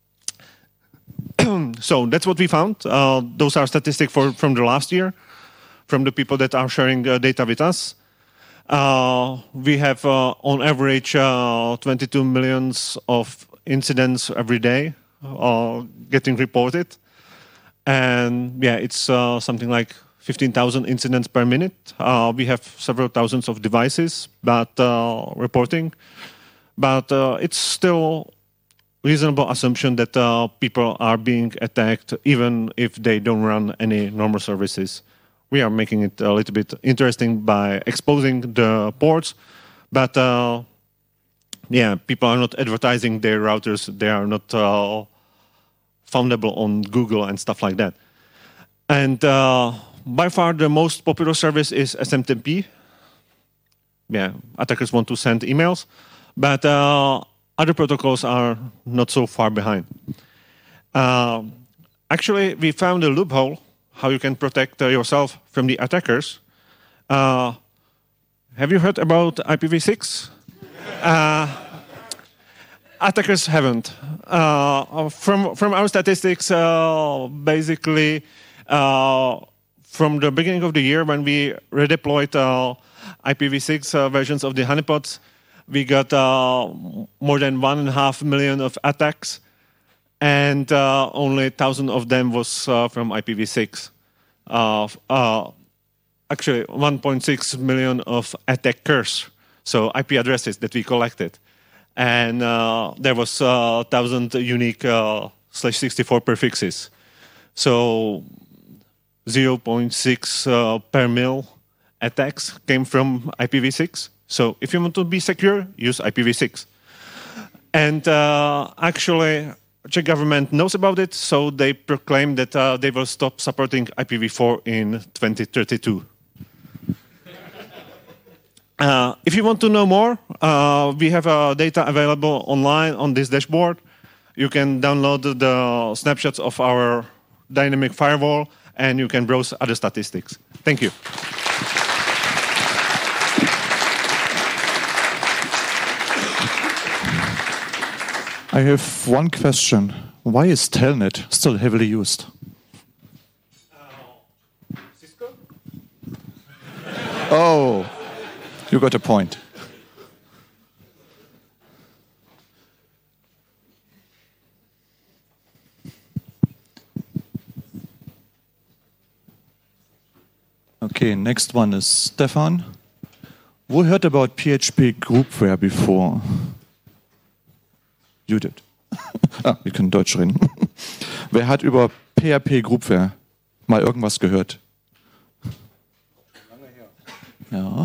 So that's what we found. Uh, those are statistics for, from the last year, from the people that are sharing uh, data with us. Uh, we have, uh, on average, uh, twenty-two millions of incidents every day uh, getting reported. And yeah, it's uh, something like fifteen thousand incidents per minute. Uh, we have several thousands of devices but uh, reporting. But uh, it's still reasonable assumption that uh, people are being attacked even if they don't run any normal services. We are making it a little bit interesting by exposing the ports, but uh, yeah, people are not advertising their routers. They are not uh, foundable on Google and stuff like that. And uh, by far the most popular service is S M T P. Yeah, attackers want to send emails, but uh, other protocols are not so far behind. Uh, actually, we found a loophole how you can protect uh, yourself from the attackers. Uh, have you heard about I P v six? uh, attackers haven't. Uh, from, from our statistics, uh, basically, uh, from the beginning of the year when we redeployed uh, I P v six uh, versions of the honeypots, we got uh, more than one and a half million of attacks, and uh, only one thousand of them was uh, from I P v six. Uh, uh, actually, one point six million of attackers, so I P addresses that we collected. And uh, there was uh, one thousand unique uh, slash sixty-four prefixes. So zero point six uh, per mil attacks came from I P v six. So if you want to be secure, use I P v six. And uh, actually, Czech government knows about it, so they proclaimed that uh, they will stop supporting I P v four in twenty thirty-two. uh, if you want to know more, uh, we have uh, data available online on this dashboard. You can download the snapshots of our dynamic firewall, and you can browse other statistics. Thank you. I have one question. Why is Telnet still heavily used? Uh, Cisco? Oh, you got a point. Okay, next one is Stefan. Who heard about P H P Groupware before? You did. Ah, wir können Deutsch reden. Wer hat über P H P Groupware mal irgendwas gehört? Lange her. Ja.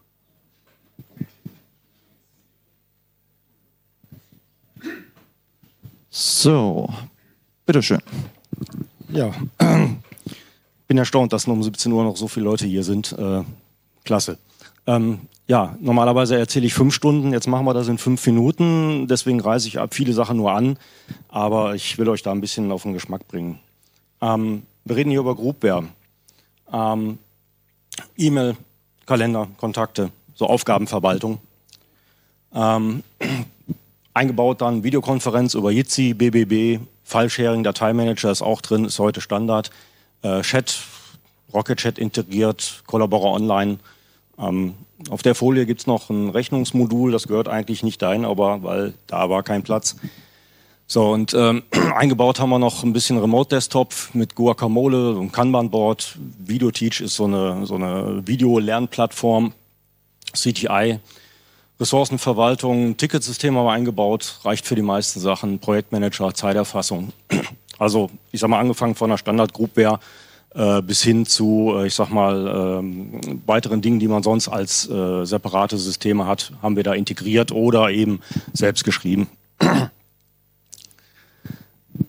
So, bitteschön. Ja, bin erstaunt, dass noch um siebzehn Uhr noch so viele Leute hier sind. Äh, klasse. Ähm, ja, normalerweise erzähle ich fünf Stunden, jetzt machen wir das in fünf Minuten, deswegen reiße ich ab viele Sachen nur an, aber ich will euch da ein bisschen auf den Geschmack bringen. Ähm, wir reden hier über Groupware. Ähm, E-Mail, Kalender, Kontakte, so Aufgabenverwaltung. Ähm, eingebaut dann Videokonferenz über Jitsi, B B B, File-Sharing, Dateimanager ist auch drin, ist heute Standard. Äh, Chat, Rocket Chat integriert, Collaborer Online. Ähm, auf der Folie gibt es noch ein Rechnungsmodul, das gehört eigentlich nicht dahin, aber weil da war kein Platz. So, und ähm, eingebaut haben wir noch ein bisschen Remote-Desktop mit Guacamole, so ein Kanban-Board. VideoTeach ist so eine, so eine Video-Lernplattform, C T I. Ressourcenverwaltung, Ticketsystem haben wir eingebaut, reicht für die meisten Sachen, Projektmanager, Zeiterfassung. Also, ich sag mal, angefangen von einer Standard-Groupware äh, bis hin zu, äh, ich sag mal, ähm, weiteren Dingen, die man sonst als äh, separate Systeme hat, haben wir da integriert oder eben selbst geschrieben.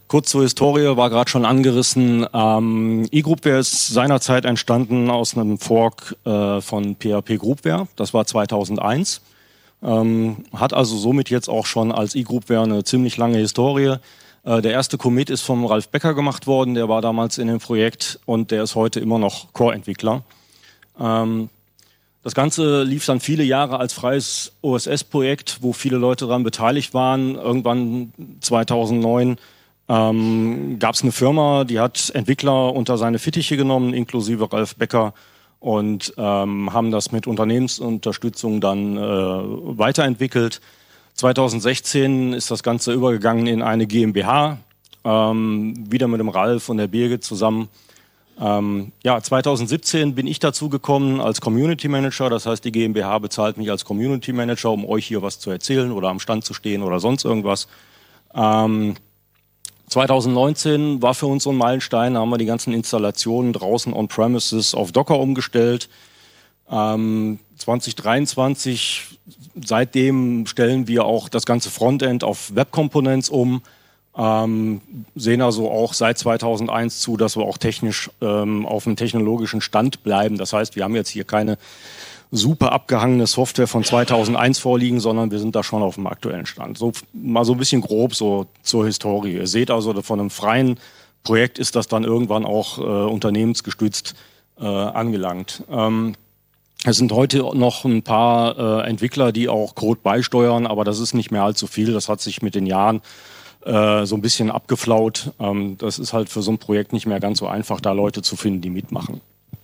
Kurz zur Historie, war gerade schon angerissen. Ähm, eGroupware ist seinerzeit entstanden aus einem Fork äh, von P H P Groupware. Das war zweitausendeins. Ähm, hat also somit jetzt auch schon als eGroupware eine ziemlich lange Historie. Äh, der erste Commit ist vom Ralf Becker gemacht worden. Der war damals in dem Projekt und der ist heute immer noch Core-Entwickler. Ähm, das Ganze lief dann viele Jahre als freies O S S-Projekt, wo viele Leute daran beteiligt waren. Irgendwann zweitausendneun Ähm, gab es eine Firma, die hat Entwickler unter seine Fittiche genommen, inklusive Ralf Becker, und ähm, haben das mit Unternehmensunterstützung dann äh, weiterentwickelt. zweitausendsechzehn ist das Ganze übergegangen in eine GmbH, ähm, wieder mit dem Ralf und der Birgit zusammen. Ähm, ja, zweitausendsiebzehn bin ich dazu gekommen als Community Manager, das heißt, die GmbH bezahlt mich als Community Manager, um euch hier was zu erzählen oder am Stand zu stehen oder sonst irgendwas. Ähm, zweitausendneunzehn war für uns so ein Meilenstein, da haben wir die ganzen Installationen draußen on-premises auf Docker umgestellt. Ähm, zwanzig dreiundzwanzig, seitdem stellen wir auch das ganze Frontend auf Web Components um, ähm, sehen also auch seit zweitausendeins zu, dass wir auch technisch ähm, auf dem technologischen Stand bleiben. Das heißt, wir haben jetzt hier keine super abgehangene Software von zweitausendeins vorliegen, sondern wir sind da schon auf dem aktuellen Stand. So mal so ein bisschen grob so zur Historie. Ihr seht also, von einem freien Projekt ist das dann irgendwann auch äh, unternehmensgestützt äh, angelangt. Ähm, es sind heute noch ein paar äh, Entwickler, die auch Code beisteuern, aber das ist nicht mehr allzu viel. Das hat sich mit den Jahren äh, so ein bisschen abgeflaut. Ähm, das ist halt für so ein Projekt nicht mehr ganz so einfach, da Leute zu finden, die mitmachen.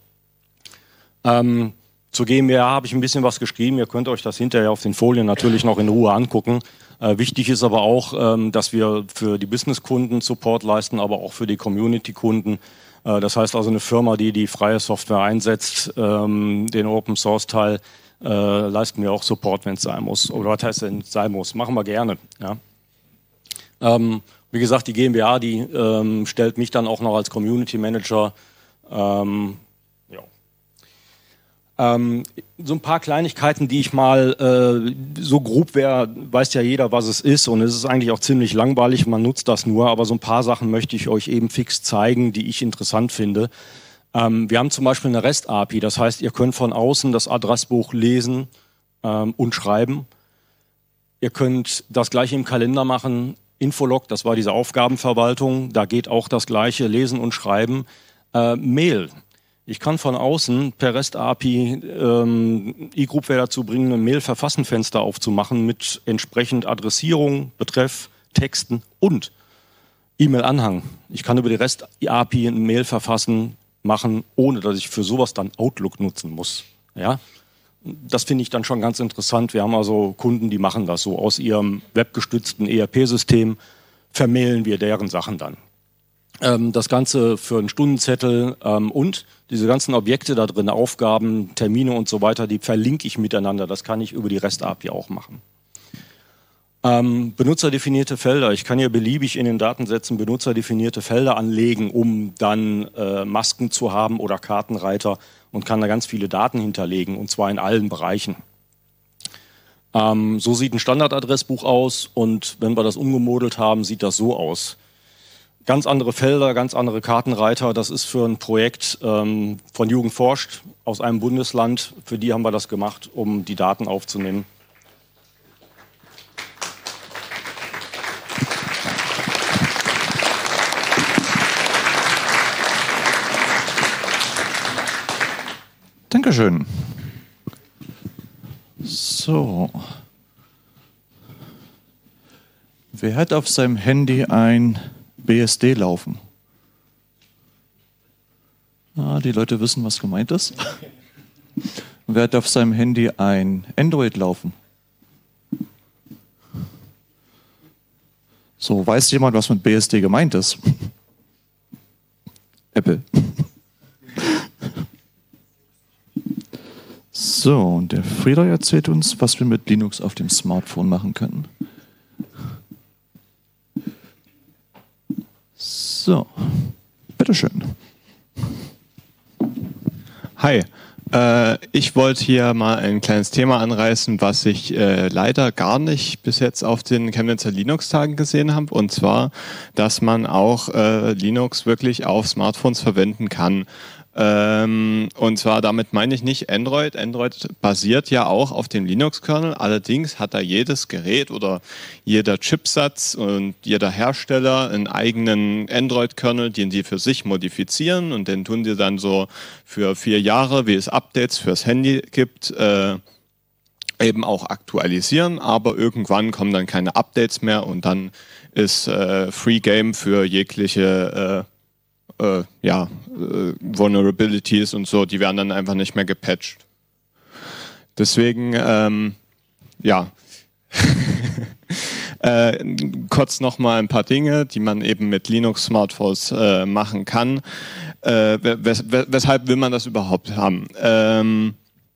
Ähm, Zur GmbH habe ich ein bisschen was geschrieben. Ihr könnt euch das hinterher auf den Folien natürlich noch in Ruhe angucken. Äh, wichtig ist aber auch, ähm, dass wir für die Business-Kunden Support leisten, aber auch für die Community-Kunden. Äh, das heißt also, eine Firma, die die freie Software einsetzt, ähm, den Open-Source-Teil, äh, leisten wir auch Support, wenn es sein muss. Oder was heißt denn sein muss? Machen wir gerne. Ja. Ähm, wie gesagt, die GmbH, die ähm, stellt mich dann auch noch als Community-Manager ähm, Ähm, so ein paar Kleinigkeiten, die ich mal äh, so grob wäre, weiß ja jeder, was es ist, und es ist eigentlich auch ziemlich langweilig, man nutzt das nur, aber so ein paar Sachen möchte ich euch eben fix zeigen, die ich interessant finde. Ähm, wir haben zum Beispiel eine REST-A P I, das heißt, ihr könnt von außen das Adressbuch lesen ähm, und schreiben. Ihr könnt das gleiche im Kalender machen, Infolog, das war diese Aufgabenverwaltung, da geht auch das gleiche, lesen und schreiben. Äh, Mail. Ich kann von außen per REST-A P I ähm, eGroupware dazu bringen, ein Mail-Verfassen-Fenster aufzumachen mit entsprechend Adressierung, Betreff, Texten und E-Mail-Anhang. Ich kann über die REST-A P I ein Mail verfassen machen, ohne dass ich für sowas dann Outlook nutzen muss. Ja? Das finde ich dann schon ganz interessant. Wir haben also Kunden, die machen das so. Aus ihrem webgestützten E R P-System vermailen wir deren Sachen dann. Ähm, das Ganze für einen Stundenzettel ähm, und diese ganzen Objekte da drin, Aufgaben, Termine und so weiter, die verlinke ich miteinander. Das kann ich über die REST-A P I auch machen. Ähm, benutzerdefinierte Felder. Ich kann hier beliebig in den Datensätzen benutzerdefinierte Felder anlegen, um dann äh, Masken zu haben oder Kartenreiter, und kann da ganz viele Daten hinterlegen, und zwar in allen Bereichen. Ähm, so sieht ein Standardadressbuch aus, und wenn wir das umgemodelt haben, sieht das so aus. Ganz andere Felder, ganz andere Kartenreiter. Das ist für ein Projekt ähm, von Jugend forscht aus einem Bundesland. Für die haben wir das gemacht, um die Daten aufzunehmen. Dankeschön. So. Wer hat auf seinem Handy ein B S D laufen? Ah, die Leute wissen, was gemeint ist. Wer hat auf seinem Handy ein Android laufen? So, weiß jemand, was mit B S D gemeint ist? Apple. So, und der Frieder erzählt uns, was wir mit Linux auf dem Smartphone machen können. So, bitteschön. Hi. Äh, ich wollte hier mal ein kleines Thema anreißen, was ich äh, leider gar nicht bis jetzt auf den Chemnitzer Linux-Tagen gesehen habe. Und zwar, dass man auch äh, Linux wirklich auf Smartphones verwenden kann. Ähm, und zwar damit meine ich nicht Android. Android basiert ja auch auf dem Linux-Kernel. Allerdings hat da jedes Gerät oder jeder Chipsatz und jeder Hersteller einen eigenen Android-Kernel, den die für sich modifizieren und den tun die dann so für vier Jahre, wie es Updates fürs Handy gibt, äh, eben auch aktualisieren. Aber irgendwann kommen dann keine Updates mehr und dann ist äh, Free Game für jegliche äh, Äh, ja, äh, Vulnerabilities und so, die werden dann einfach nicht mehr gepatcht. Deswegen, ähm, ja, äh, kurz nochmal ein paar Dinge, die man eben mit Linux-Smartphones äh, machen kann. Äh, wes weshalb will man das überhaupt haben? Ähm,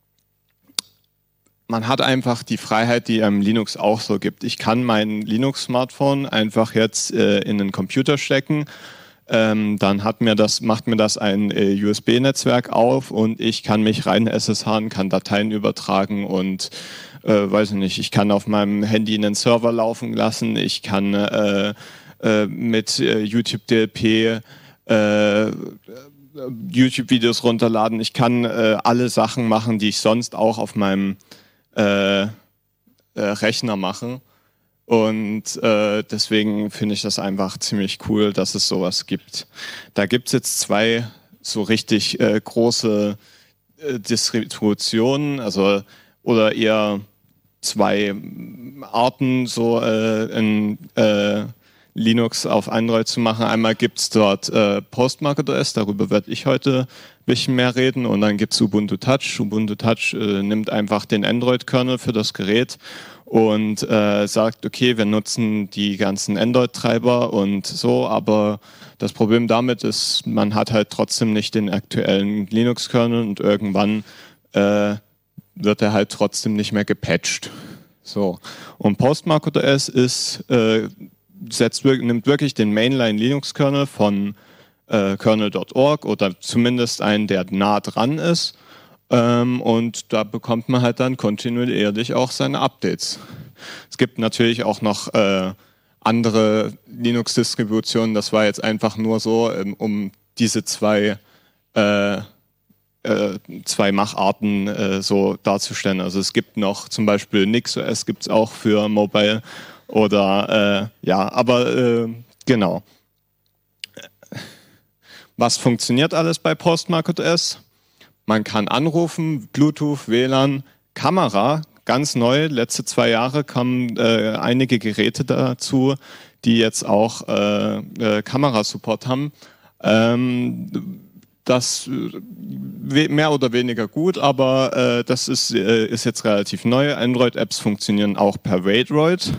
man hat einfach die Freiheit, die einem Linux auch so gibt. Ich kann mein Linux-Smartphone einfach jetzt äh, in einen Computer stecken. Ähm, dann hat mir das, macht mir das ein äh, U S B-Netzwerk auf und ich kann mich rein S S H, kann Dateien übertragen und äh, weiß ich nicht, ich kann auf meinem Handy einen Server laufen lassen, ich kann äh, äh, mit äh, YouTube D L P äh, YouTube-Videos runterladen, ich kann äh, alle Sachen machen, die ich sonst auch auf meinem äh, äh, Rechner mache. Und äh, deswegen finde ich das einfach ziemlich cool, dass es sowas gibt. Da gibt es jetzt zwei so richtig äh, große äh, Distributionen, also oder eher zwei Arten, so äh, in äh, Linux auf Android zu machen. Einmal gibt es dort äh, PostmarketOS, darüber werde ich heute ein bisschen mehr reden. Und dann gibt es Ubuntu Touch. Ubuntu Touch äh, nimmt einfach den Android-Kernel für das Gerät und äh, sagt, okay, wir nutzen die ganzen Android-Treiber und so, aber das Problem damit ist, man hat halt trotzdem nicht den aktuellen Linux-Kernel und irgendwann äh, wird er halt trotzdem nicht mehr gepatcht. So. Und PostmarketOS ist, äh, setzt, nimmt wirklich den Mainline-Linux-Kernel von äh, kernel Punkt org oder zumindest einen, der nah dran ist. Ähm, und da bekommt man halt dann kontinuierlich auch seine Updates. Es gibt natürlich auch noch äh, andere Linux-Distributionen. Das war jetzt einfach nur so, ähm, um diese zwei, äh, äh, zwei Macharten äh, so darzustellen. Also es gibt noch zum Beispiel NixOS gibt es auch für Mobile oder äh, ja, aber äh, genau. Was funktioniert alles bei PostmarketOS? Man kann anrufen, Bluetooth, W L A N, Kamera, ganz neu. Letzte zwei Jahre kamen äh, einige Geräte dazu, die jetzt auch äh, äh, Kamerasupport haben. Ähm, das äh, mehr oder weniger gut, aber äh, das ist, äh, ist jetzt relativ neu. Android-Apps funktionieren auch per Waydroid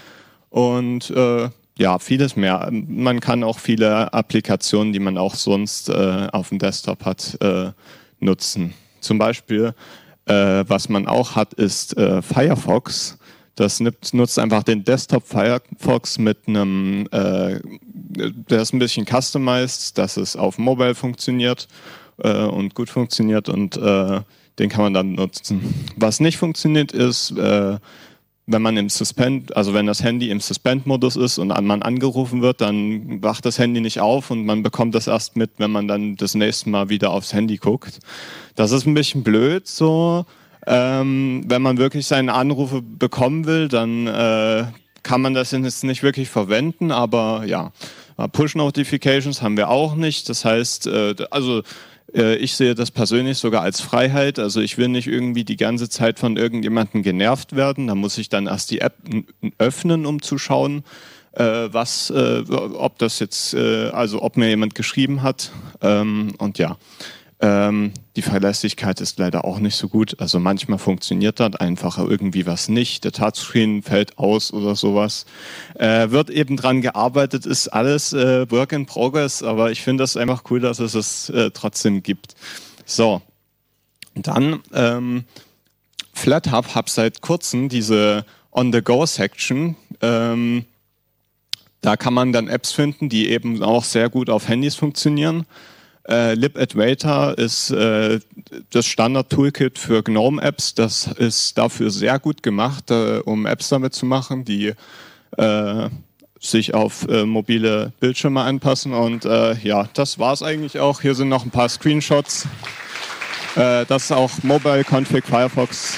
und äh, ja, vieles mehr. Man kann auch viele Applikationen, die man auch sonst äh, auf dem Desktop hat, äh, nutzen. Zum Beispiel, äh, was man auch hat, ist äh, Firefox. Das nutzt, nutzt einfach den Desktop Firefox mit einem, äh, der ist ein bisschen customized, dass es auf Mobile funktioniert äh, und gut funktioniert und äh, den kann man dann nutzen. Was nicht funktioniert ist, äh, wenn man im Suspend, also wenn das Handy im Suspend-Modus ist und man angerufen wird, dann wacht das Handy nicht auf und man bekommt das erst mit, wenn man dann das nächste Mal wieder aufs Handy guckt. Das ist ein bisschen blöd so. Ähm, wenn man wirklich seine Anrufe bekommen will, dann äh, kann man das jetzt nicht wirklich verwenden, aber ja, Push-Notifications haben wir auch nicht. Das heißt, äh, also ich sehe das persönlich sogar als Freiheit. Also ich will nicht irgendwie die ganze Zeit von irgendjemandem genervt werden. Da muss ich dann erst die App öffnen, um zu schauen, äh, was, äh, ob das jetzt, äh, also ob mir jemand geschrieben hat. Ähm, und ja, ähm, die Verlässlichkeit ist leider auch nicht so gut. Also manchmal funktioniert dann einfach irgendwie was nicht. Der Touchscreen fällt aus oder sowas. Äh, wird eben dran gearbeitet, ist alles äh, Work in Progress, aber ich finde das einfach cool, dass es es äh, trotzdem gibt. So, dann ähm, FlatHub hat seit kurzem diese On-the-Go-Section. Ähm, da kann man dann Apps finden, die eben auch sehr gut auf Handys funktionieren. Äh, libadwaita ist äh, das Standard-Toolkit für GNOME-Apps. Das ist dafür sehr gut gemacht, äh, um Apps damit zu machen, die äh, sich auf äh, mobile Bildschirme anpassen. Und äh, ja, das war's eigentlich auch. Hier sind noch ein paar Screenshots. Äh, das ist auch Mobile Config Firefox.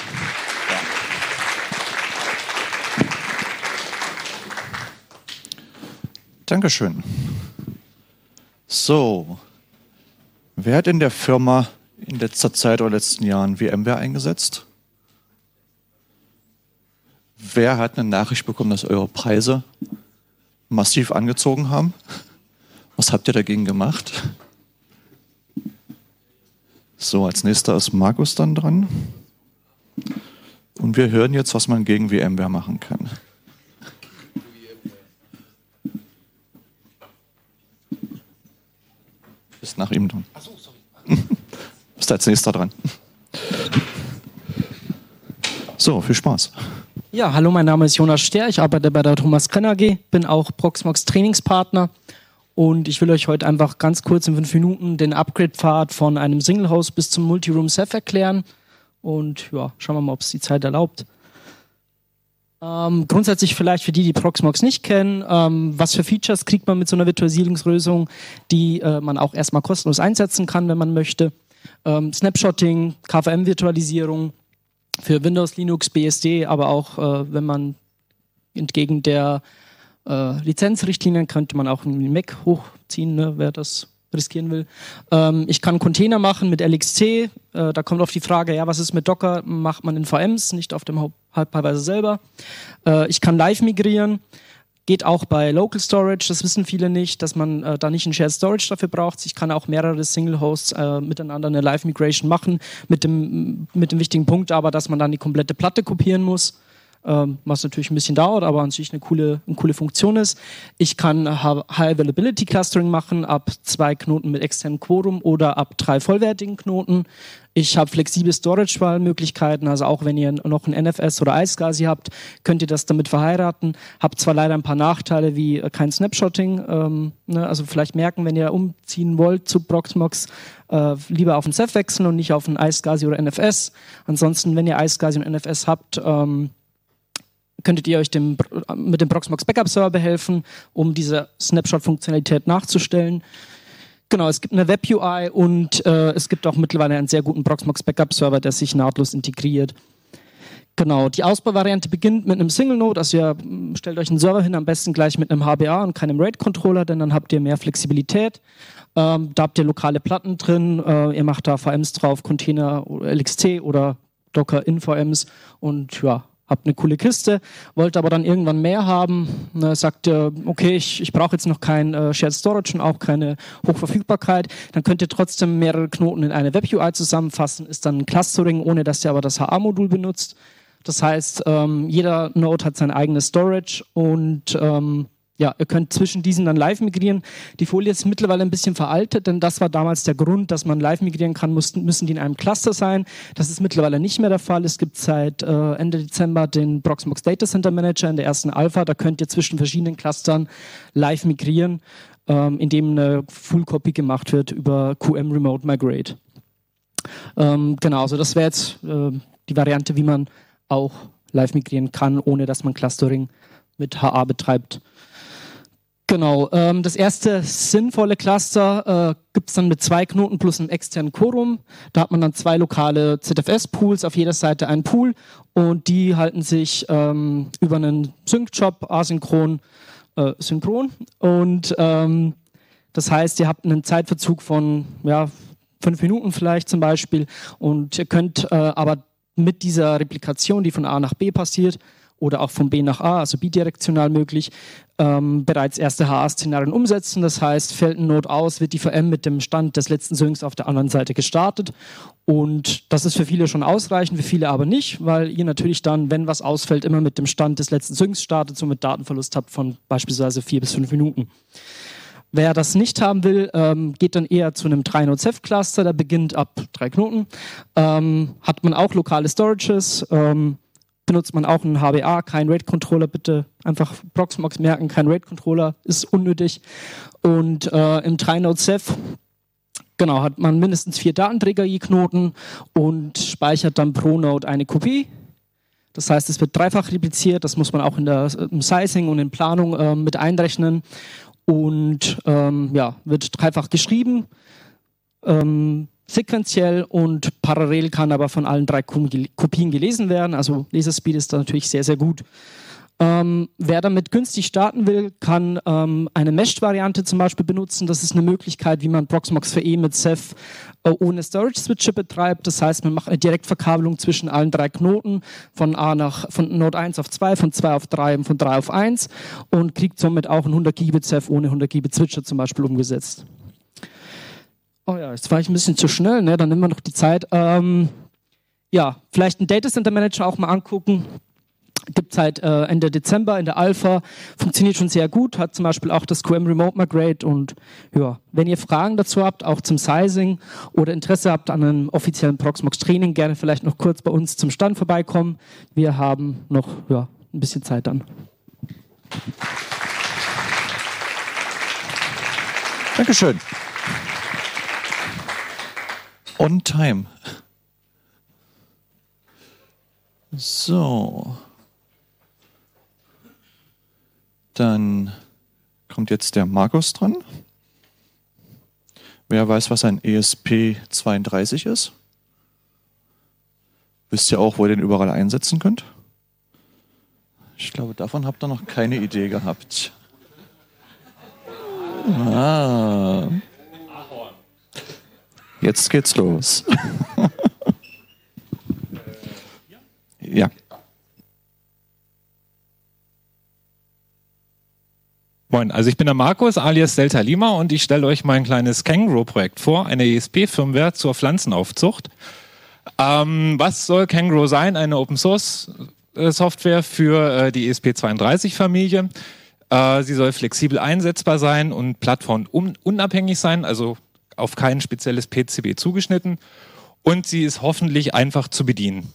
Dankeschön. So, wer hat in der Firma in letzter Zeit oder letzten Jahren VMware eingesetzt? Wer hat eine Nachricht bekommen, dass eure Preise massiv angezogen haben? Was habt ihr dagegen gemacht? So, als nächster ist Markus dann dran. Und wir hören jetzt, was man gegen VMware machen kann. Ist nach ihm dran. Achso, sorry. Bist als nächster dran. So, viel Spaß. Ja, hallo, mein Name ist Jonas Ster, ich arbeite bei der Thomas Krenner A G, bin auch Proxmox Trainingspartner und ich will euch heute einfach ganz kurz in fünf Minuten den Upgrade-Pfad von einem Single-Host bis zum Multi-Room-Ceph erklären und ja, schauen wir mal, ob es die Zeit erlaubt. Ähm, grundsätzlich vielleicht für die, die Proxmox nicht kennen, ähm, was für Features kriegt man mit so einer Virtualisierungslösung, die äh, man auch erstmal kostenlos einsetzen kann, wenn man möchte. Ähm, Snapshotting, K V M-Virtualisierung für Windows, Linux, B S D, aber auch äh, wenn man entgegen der äh, Lizenzrichtlinien könnte man auch einen Mac hochziehen, ne, wer das riskieren will. Ähm, ich kann Container machen mit L X C. Äh, da kommt auf die Frage, ja, was ist mit Docker? Macht man in V Ms, nicht auf dem Hypervisor selber. Äh, ich kann live migrieren. Geht auch bei Local Storage. Das wissen viele nicht, dass man äh, da nicht ein Shared Storage dafür braucht. Ich kann auch mehrere Single Hosts äh, miteinander eine Live Migration machen. Mit dem, mit dem wichtigen Punkt aber, dass man dann die komplette Platte kopieren muss. Ähm, was natürlich ein bisschen dauert, aber an sich eine coole, eine coole Funktion ist. Ich kann High Availability Clustering machen, ab zwei Knoten mit externem Quorum oder ab drei vollwertigen Knoten. Ich habe flexible Storage-Wahlmöglichkeiten, also auch wenn ihr noch ein N F S oder iSCSI habt, könnt ihr das damit verheiraten. Habt zwar leider ein paar Nachteile wie äh, kein Snapshotting, ähm, ne, also vielleicht merken, wenn ihr umziehen wollt zu Proxmox, äh, lieber auf den Ceph wechseln und nicht auf ein iSCSI oder N F S. Ansonsten, wenn ihr iSCSI und N F S habt, ähm, könntet ihr euch dem, mit dem Proxmox Backup Server behelfen, um diese Snapshot-Funktionalität nachzustellen. Genau, es gibt eine Web-U I und äh, es gibt auch mittlerweile einen sehr guten Proxmox Backup Server, der sich nahtlos integriert. Genau, die Ausbauvariante beginnt mit einem Single-Node, also ihr stellt euch einen Server hin, am besten gleich mit einem H B A und keinem RAID-Controller, denn dann habt ihr mehr Flexibilität. Ähm, da habt ihr lokale Platten drin, äh, ihr macht da V Ms drauf, Container, L X C oder Docker in V Ms und ja, habt eine coole Kiste, wollt aber dann irgendwann mehr haben, ne, sagt ihr, okay, ich, ich brauche jetzt noch kein äh, Shared Storage und auch keine Hochverfügbarkeit, dann könnt ihr trotzdem mehrere Knoten in eine Web-U I zusammenfassen, ist dann ein Clustering, ohne dass ihr aber das H A-Modul benutzt. Das heißt, ähm, jeder Node hat sein eigenes Storage und ähm, ja, ihr könnt zwischen diesen dann live migrieren. Die Folie ist mittlerweile ein bisschen veraltet, denn das war damals der Grund, dass man live migrieren kann, mussten, müssen die in einem Cluster sein. Das ist mittlerweile nicht mehr der Fall. Es gibt seit äh, Ende Dezember den Proxmox Data Center Manager in der ersten Alpha. Da könnt ihr zwischen verschiedenen Clustern live migrieren, ähm, indem eine Full Copy gemacht wird über Q M Remote Migrate. Ähm, genau, also das wäre jetzt äh, die Variante, wie man auch live migrieren kann, ohne dass man Clustering mit H A betreibt. Genau, ähm, das erste sinnvolle Cluster äh, gibt es dann mit zwei Knoten plus einem externen Quorum. Da hat man dann zwei lokale Z F S-Pools, auf jeder Seite einen Pool und die halten sich ähm, über einen Sync-Job asynchron äh, synchron. Und ähm, das heißt, ihr habt einen Zeitverzug von ja, fünf Minuten vielleicht zum Beispiel und ihr könnt äh, aber mit dieser Replikation, die von A nach B passiert, oder auch von B nach A, also bidirektional möglich, ähm, bereits erste H A-Szenarien umsetzen. Das heißt, fällt ein Node aus, wird die V M mit dem Stand des letzten Syncs auf der anderen Seite gestartet. Und das ist für viele schon ausreichend, für viele aber nicht, weil ihr natürlich dann, wenn was ausfällt, immer mit dem Stand des letzten Syncs startet, somit Datenverlust habt von beispielsweise vier bis fünf Minuten. Wer das nicht haben will, ähm, geht dann eher zu einem drei Node Ceph Cluster, der beginnt ab drei Knoten. Ähm, hat man auch lokale Storages, ähm, benutzt man auch einen H B A, kein RAID-Controller, bitte einfach Proxmox merken, kein RAID-Controller, ist unnötig. Und äh, im drei Node Ceph genau, hat man mindestens vier Datenträger je Knoten und speichert dann pro Node eine Kopie. Das heißt, es wird dreifach repliziert, das muss man auch in der, im Sizing und in Planung äh, mit einrechnen und ähm, ja, wird dreifach geschrieben, ähm, sequenziell und parallel kann aber von allen drei Kopien gelesen werden, also Leserspeed ist da natürlich sehr, sehr gut. Ähm, wer damit günstig starten will, kann ähm, eine Meshed-Variante zum Beispiel benutzen. Das ist eine Möglichkeit, wie man Proxmox vier e mit Ceph äh, ohne Storage-Switche betreibt. Das heißt, man macht eine Direktverkabelung zwischen allen drei Knoten von A nach von Node eins auf zwei, von zwei auf drei und von drei auf eins und kriegt somit auch ein hundert Gigabit Ceph ohne hundert Gigabit Switcher zum Beispiel umgesetzt. Oh ja, jetzt war ich ein bisschen zu schnell, ne? Dann nehmen wir noch die Zeit. Ähm, ja, vielleicht einen Data Center Manager auch mal angucken. Gibt es seit äh, Ende Dezember in der Alpha, funktioniert schon sehr gut, hat zum Beispiel auch das Q M Remote Migrate und ja, wenn ihr Fragen dazu habt, auch zum Sizing oder Interesse habt an einem offiziellen Proxmox Training, gerne vielleicht noch kurz bei uns zum Stand vorbeikommen. Wir haben noch ja, ein bisschen Zeit dann. Dankeschön. On time. So. Dann kommt jetzt der Markus dran. Wer weiß, was ein E S P zweiunddreißig ist? Wisst ihr auch, wo ihr den überall einsetzen könnt? Ich glaube, davon habt ihr noch keine Idee gehabt. Ah. Jetzt geht's los. Ja. Moin, also ich bin der Markus alias Delta Lima und ich stelle euch mein kleines Kangaroo-Projekt vor, eine E S P-Firmware zur Pflanzenaufzucht. Ähm, was soll Kangaroo sein? Eine Open-Source-Software für äh, die E S P zweiunddreißig-Familie. Äh, sie soll flexibel einsetzbar sein und plattformunabhängig sein, also auf kein spezielles P C B zugeschnitten. Und sie ist hoffentlich einfach zu bedienen.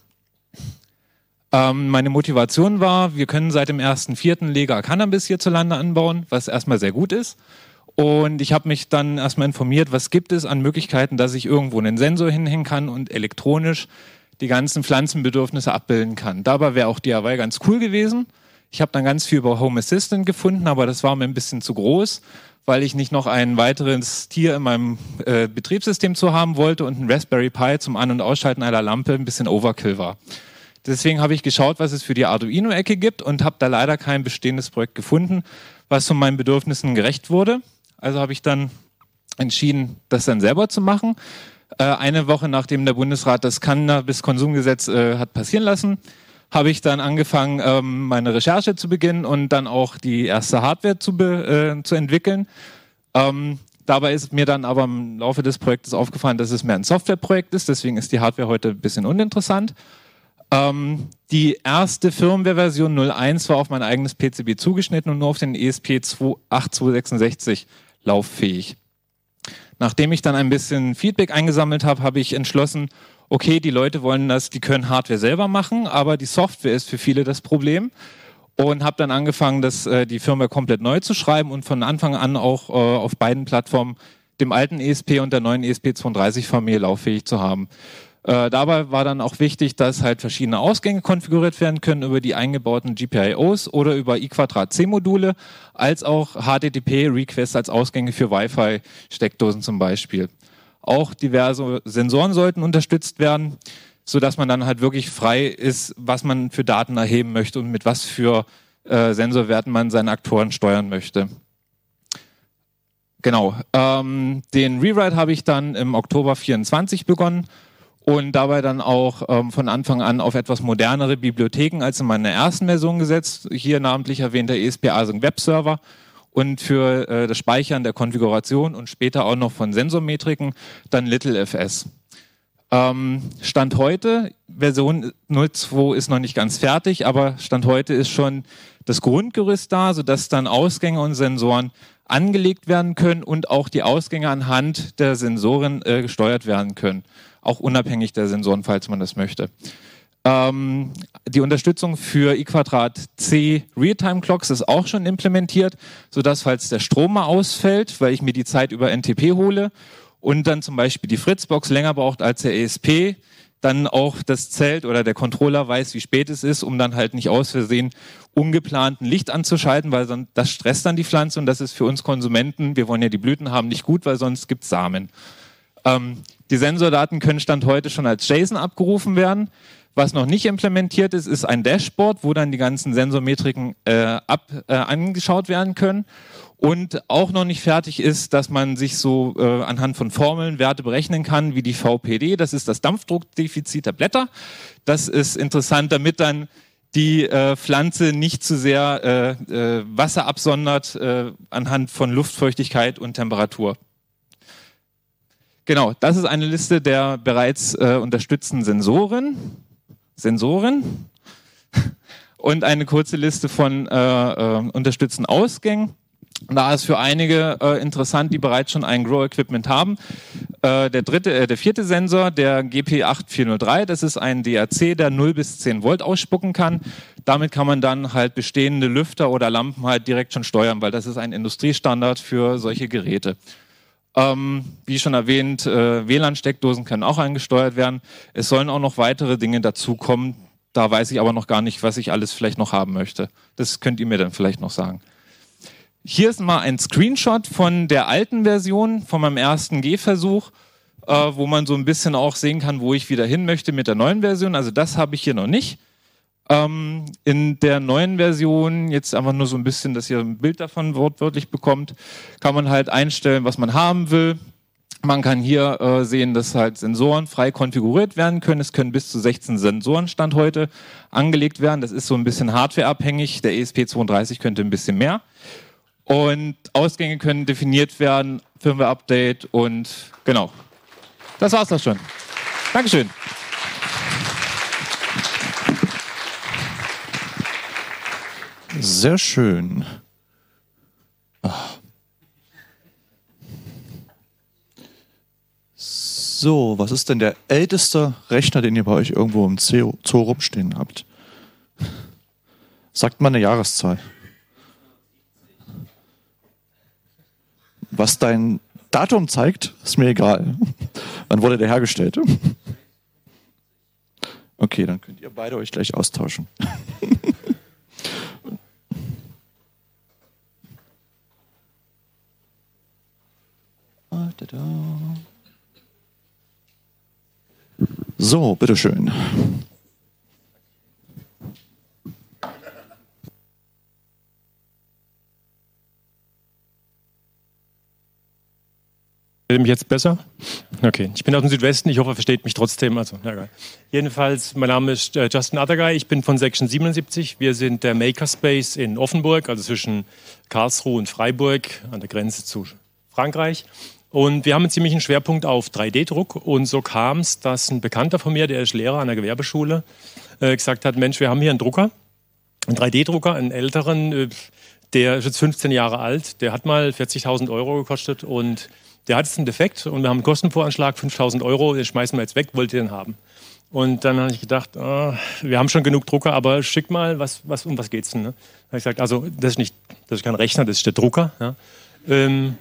Ähm, meine Motivation war, wir können seit dem ersten vierten Legal Cannabis hierzulande anbauen, was erstmal sehr gut ist. Und ich habe mich dann erstmal informiert, was gibt es an Möglichkeiten, dass ich irgendwo einen Sensor hinhängen kann und elektronisch die ganzen Pflanzenbedürfnisse abbilden kann. Dabei wäre auch D I Y ganz cool gewesen. Ich habe dann ganz viel über Home Assistant gefunden, aber das war mir ein bisschen zu groß, weil ich nicht noch ein weiteres Tier in meinem äh, Betriebssystem zu haben wollte und ein Raspberry Pi zum An- und Ausschalten einer Lampe ein bisschen Overkill war. Deswegen habe ich geschaut, was es für die Arduino-Ecke gibt und habe da leider kein bestehendes Projekt gefunden, was von meinen Bedürfnissen gerecht wurde. Also habe ich dann entschieden, das dann selber zu machen. Äh, eine Woche nachdem der Bundesrat das Cannabis-Konsumgesetz äh, hat passieren lassen, habe ich dann angefangen, ähm, meine Recherche zu beginnen und dann auch die erste Hardware zu, be, äh, zu entwickeln. Ähm, dabei ist mir dann aber im Laufe des Projektes aufgefallen, dass es mehr ein Softwareprojekt ist. Deswegen ist die Hardware heute ein bisschen uninteressant. Ähm, die erste Firmware-Version null eins war auf mein eigenes P C B zugeschnitten und nur auf den E S P acht zwei sechsundsechzig lauffähig. Nachdem ich dann ein bisschen Feedback eingesammelt habe, habe ich entschlossen, okay, die Leute wollen das, die können Hardware selber machen, aber die Software ist für viele das Problem. Und habe dann angefangen, das, äh, die Firmware komplett neu zu schreiben und von Anfang an auch äh, auf beiden Plattformen, dem alten E S P und der neuen E S P zweiunddreißig-Familie lauffähig zu haben. Äh, dabei war dann auch wichtig, dass halt verschiedene Ausgänge konfiguriert werden können über die eingebauten G P I Os oder über i Quadrat C Module, als auch H T T P-Requests als Ausgänge für Wi-Fi-Steckdosen zum Beispiel. Auch diverse Sensoren sollten unterstützt werden, sodass man dann halt wirklich frei ist, was man für Daten erheben möchte und mit was für äh, Sensorwerten man seine Aktoren steuern möchte. Genau, ähm, den Rewrite habe ich dann im Oktober vierundzwanzig begonnen. Und dabei dann auch ähm, von Anfang an auf etwas modernere Bibliotheken als in meiner ersten Version gesetzt. Hier namentlich erwähnt der E S P Async Web Server und für äh, das Speichern der Konfiguration und später auch noch von Sensormetriken dann LittleFS. Ähm, Stand heute, Version null Punkt zwei ist noch nicht ganz fertig, aber Stand heute ist schon das Grundgerüst da, sodass dann Ausgänge und Sensoren angelegt werden können und auch die Ausgänge anhand der Sensoren äh, gesteuert werden können. Auch unabhängig der Sensoren, falls man das möchte. Ähm, die Unterstützung für i Quadrat C Realtime Clocks ist auch schon implementiert, sodass falls der Strom mal ausfällt, weil ich mir die Zeit über N T P hole und dann zum Beispiel die Fritzbox länger braucht als der E S P, dann auch das Zelt oder der Controller weiß, wie spät es ist, um dann halt nicht aus Versehen ungeplanten Licht anzuschalten, weil sonst, das stresst dann die Pflanze und das ist für uns Konsumenten, wir wollen ja die Blüten haben, nicht gut, weil sonst gibt es Samen. Ähm, die Sensordaten können Stand heute schon als JSON abgerufen werden. Was noch nicht implementiert ist, ist ein Dashboard, wo dann die ganzen Sensormetriken äh, ab, äh, angeschaut werden können. Und auch noch nicht fertig ist, dass man sich so äh, anhand von Formeln Werte berechnen kann, wie die V P D, das ist das Dampfdruckdefizit der Blätter. Das ist interessant, damit dann die äh, Pflanze nicht zu sehr äh, äh, Wasser absondert äh, anhand von Luftfeuchtigkeit und Temperatur. Genau, das ist eine Liste der bereits äh, unterstützten Sensoren. Sensoren. Und eine kurze Liste von äh, äh, unterstützten Ausgängen. Da ist für einige äh, interessant, die bereits schon ein Grow-Equipment haben. Äh, der dritte, äh, der vierte Sensor, der G P acht vier null drei, das ist ein D A C, der null bis zehn Volt ausspucken kann. Damit kann man dann halt bestehende Lüfter oder Lampen halt direkt schon steuern, weil das ist ein Industriestandard für solche Geräte. Ähm, wie schon erwähnt, äh, W L A N-Steckdosen können auch angesteuert werden. Es sollen auch noch weitere Dinge dazukommen. Da weiß ich aber noch gar nicht, was ich alles vielleicht noch haben möchte. Das könnt ihr mir dann vielleicht noch sagen. Hier ist mal ein Screenshot von der alten Version, von meinem ersten Gehversuch, äh, wo man so ein bisschen auch sehen kann, wo ich wieder hin möchte mit der neuen Version. Also das habe ich hier noch nicht. Ähm, in der neuen Version, jetzt einfach nur so ein bisschen, dass ihr ein Bild davon wortwörtlich bekommt, kann man halt einstellen, was man haben will. Man kann hier äh, sehen, dass halt Sensoren frei konfiguriert werden können. Es können bis zu sechzehn Sensoren Stand heute angelegt werden. Das ist so ein bisschen hardwareabhängig. Der E S P zweiunddreißig könnte ein bisschen mehr. Und Ausgänge können definiert werden, Firmware-Update und genau. Das war's doch schon. Dankeschön. Sehr schön. Ach. So, was ist denn der älteste Rechner, den ihr bei euch irgendwo im Zoo rumstehen habt? Sagt mal eine Jahreszahl. Was dein Datum zeigt, ist mir egal. Wann wurde der hergestellt? Okay, dann könnt ihr beide euch gleich austauschen. So, bitteschön. Mich jetzt besser? Okay, ich bin aus dem Südwesten, ich hoffe, ihr versteht mich trotzdem. Also, ja, geil. Jedenfalls, mein Name ist äh, Justin Attergei, ich bin von Section siebenundsiebzig. Wir sind der Makerspace in Offenburg, also zwischen Karlsruhe und Freiburg an der Grenze zu Frankreich. Und wir haben einen ziemlichen Schwerpunkt auf drei D Druck. Und so kam es, dass ein Bekannter von mir, der ist Lehrer an der Gewerbeschule, äh, gesagt hat, Mensch, wir haben hier einen Drucker, einen drei D Drucker, einen älteren, äh, der ist jetzt fünfzehn Jahre alt, der hat mal vierzigtausend Euro gekostet und der hat jetzt einen Defekt und wir haben einen Kostenvoranschlag, fünftausend Euro, den schmeißen wir jetzt weg, wollt ihr den haben? Und dann habe ich gedacht, oh, wir haben schon genug Drucker, aber schick mal, was, was, um was geht's denn? Ne? Dann habe ich gesagt, also das ist nicht, das ist kein Rechner, das ist der Drucker. Ja? Ähm,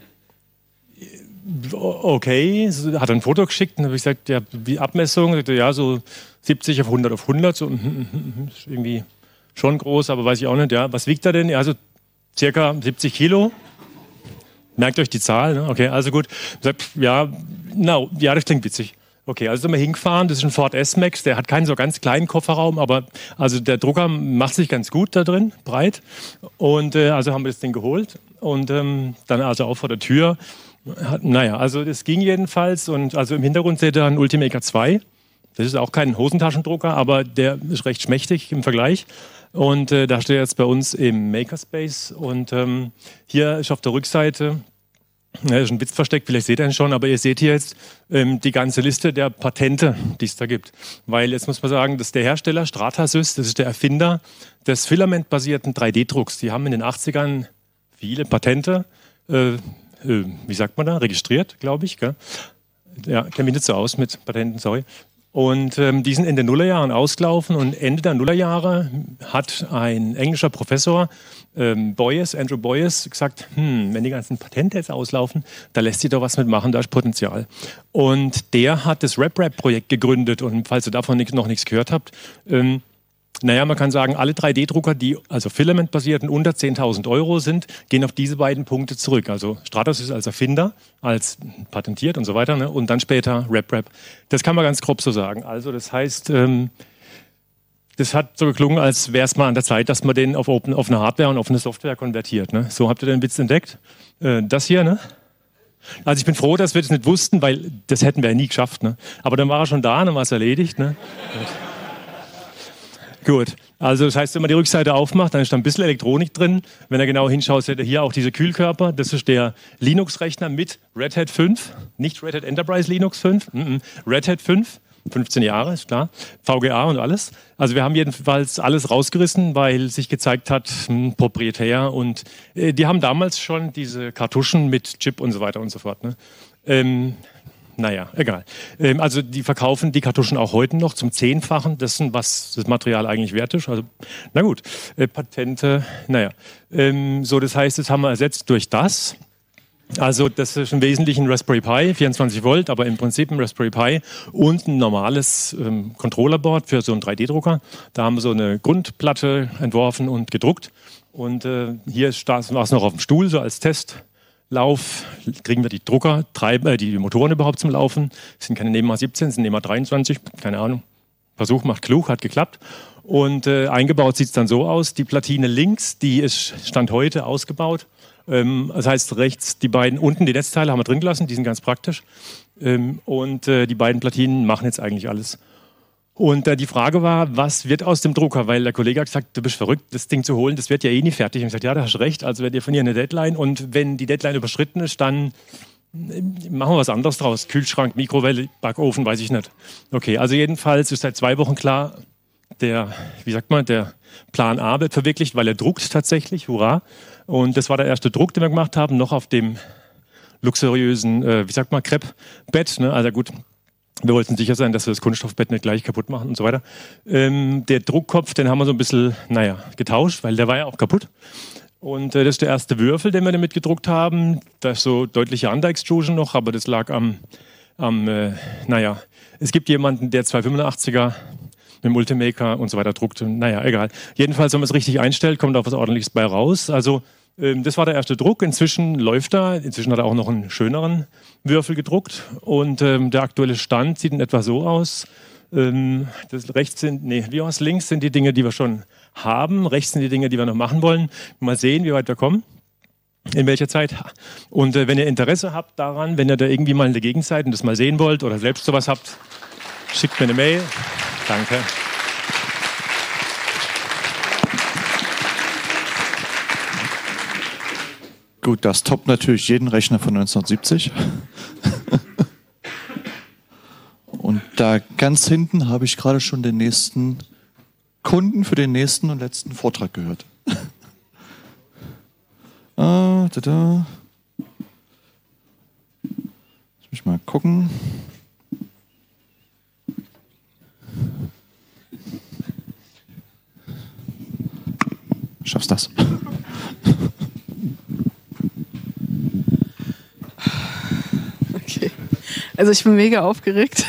okay, hat er ein Foto geschickt und habe ich gesagt, ja, wie Abmessung? Sagte, ja, so siebzig auf hundert auf hundert, so ist irgendwie schon groß, aber weiß ich auch nicht. Ja, was wiegt er denn? Ja, so circa siebzig Kilo. Merkt euch die Zahl, ne? Okay, also gut. Ja, no, ja, das klingt witzig. Okay, also sind wir hingefahren, das ist ein Ford S-Max, der hat keinen so ganz kleinen Kofferraum, aber also der Drucker macht sich ganz gut da drin, breit. Und äh, also haben wir das Ding geholt und ähm, dann also auch vor der Tür. Hat, naja, also das ging jedenfalls und also im Hintergrund seht ihr einen Ultimaker zwei. Das ist auch kein Hosentaschendrucker, aber der ist recht schmächtig im Vergleich. Und äh, da steht er jetzt bei uns im Makerspace und ähm, hier ist auf der Rückseite, ja, ist ein Witz versteckt, vielleicht seht ihr ihn schon, aber ihr seht hier jetzt ähm, die ganze Liste der Patente, die es da gibt. Weil jetzt muss man sagen, dass der Hersteller Stratasys, das ist der Erfinder des filamentbasierten drei D Drucks. Die haben in den achtzigern viele Patente, äh, äh, wie sagt man da, registriert, glaube ich. Gell? Ja, kenne mich nicht so aus mit Patenten, sorry. Und ähm, die sind in den Nullerjahren ausgelaufen und Ende der Nullerjahre hat ein englischer Professor, ähm, Boyes, Andrew Boyes, gesagt, hm, wenn die ganzen Patente jetzt auslaufen, da lässt sich doch was mitmachen, da ist Potenzial. Und der hat das RepRap-Projekt gegründet und falls ihr davon nicht, noch nichts gehört habt, ähm, naja, man kann sagen, alle drei D-Drucker, die also filamentbasierten unter zehntausend Euro sind, gehen auf diese beiden Punkte zurück. Also Stratasys als Erfinder, als patentiert und so weiter, ne? Und dann später RepRap. Das kann man ganz grob so sagen. Also das heißt, ähm, das hat so geklungen, als wäre es mal an der Zeit, dass man den auf, open, auf eine Hardware und auf eine Software konvertiert. Ne? So habt ihr den Witz entdeckt. Äh, das hier, ne? Also ich bin froh, dass wir das nicht wussten, weil das hätten wir ja nie geschafft. Ne? Aber dann war er schon da, dann war es erledigt. Ne? Gut, also das heißt, wenn man die Rückseite aufmacht, dann ist da ein bisschen Elektronik drin. Wenn er genau hinschaut, seht ihr hier auch diese Kühlkörper. Das ist der Linux-Rechner mit Red Hat fünf, nicht Red Hat Enterprise Linux fünf, mm -mm. Red Hat fünf, fünfzehn Jahre, ist klar, V G A und alles. Also wir haben jedenfalls alles rausgerissen, weil sich gezeigt hat, hm, proprietär. Und äh, die haben damals schon diese Kartuschen mit Chip und so weiter und so fort. Ne? Ähm, Naja, egal. Ähm, also die verkaufen die Kartuschen auch heute noch zum Zehnfachen dessen, was das Material eigentlich wert ist. Also, na gut, äh, Patente, naja. Ähm, so, das heißt, das haben wir ersetzt durch das. Also das ist im Wesentlichen ein Raspberry Pi, vierundzwanzig Volt, aber im Prinzip ein Raspberry Pi und ein normales ähm, Controllerboard für so einen drei D-Drucker. Da haben wir so eine Grundplatte entworfen und gedruckt. Und äh, hier war es noch auf dem Stuhl, so als Test. Lauf, kriegen wir die Drucker, treiben, äh, die Motoren überhaupt zum Laufen. Das sind keine NEMA siebzehn, das sind NEMA dreiundzwanzig, keine Ahnung. Versuch macht klug, hat geklappt. Und äh, eingebaut sieht es dann so aus, die Platine links, die ist Stand heute ausgebaut. Ähm, das heißt rechts, die beiden, unten die Netzteile haben wir drin gelassen, die sind ganz praktisch. Ähm, und äh, die beiden Platinen machen jetzt eigentlich alles. Und äh, die Frage war, was wird aus dem Drucker? Weil der Kollege hat gesagt, du bist verrückt, das Ding zu holen, das wird ja eh nie fertig. Und ich habe gesagt, ja, da hast du recht, also wir definieren eine Deadline und wenn die Deadline überschritten ist, dann machen wir was anderes draus. Kühlschrank, Mikrowelle, Backofen, weiß ich nicht. Okay, also jedenfalls ist seit zwei Wochen klar, der, wie sagt man, der Plan A wird verwirklicht, weil er druckt tatsächlich, hurra. Und das war der erste Druck, den wir gemacht haben, noch auf dem luxuriösen, äh, wie sagt man, Kreppbett, ne? Also gut, wir wollten sicher sein, dass wir das Kunststoffbett nicht gleich kaputt machen und so weiter. Ähm, der Druckkopf, den haben wir so ein bisschen, naja, getauscht, weil der war ja auch kaputt. Und äh, das ist der erste Würfel, den wir damit gedruckt haben. Da ist so deutliche Under-Extrusion noch, aber das lag am, am äh, naja, es gibt jemanden, der zweihundertfünfundachtziger mit dem Ultimaker und so weiter druckt. Und, naja, egal. Jedenfalls, wenn man es richtig einstellt, kommt auch was Ordentliches bei raus. Also ähm, das war der erste Druck. Inzwischen läuft er. Inzwischen hat er auch noch einen schöneren Würfel gedruckt. Und ähm, der aktuelle Stand sieht in etwa so aus. Ähm, das rechts sind, nee, wie aus links sind die Dinge, die wir schon haben. Rechts sind die Dinge, die wir noch machen wollen. Mal sehen, wie weit wir kommen. In welcher Zeit. Und äh, wenn ihr Interesse habt daran, wenn ihr da irgendwie mal in der Gegend seid und das mal sehen wollt oder selbst sowas habt, schickt mir eine Mail. Danke. Gut, das toppt natürlich jeden Rechner von neunzehnhundertsiebzig. Und da ganz hinten habe ich gerade schon den nächsten Kunden für den nächsten und letzten Vortrag gehört. ah, da, da. Lass mich mal gucken. Schaffst das? Okay. Also ich bin mega aufgeregt.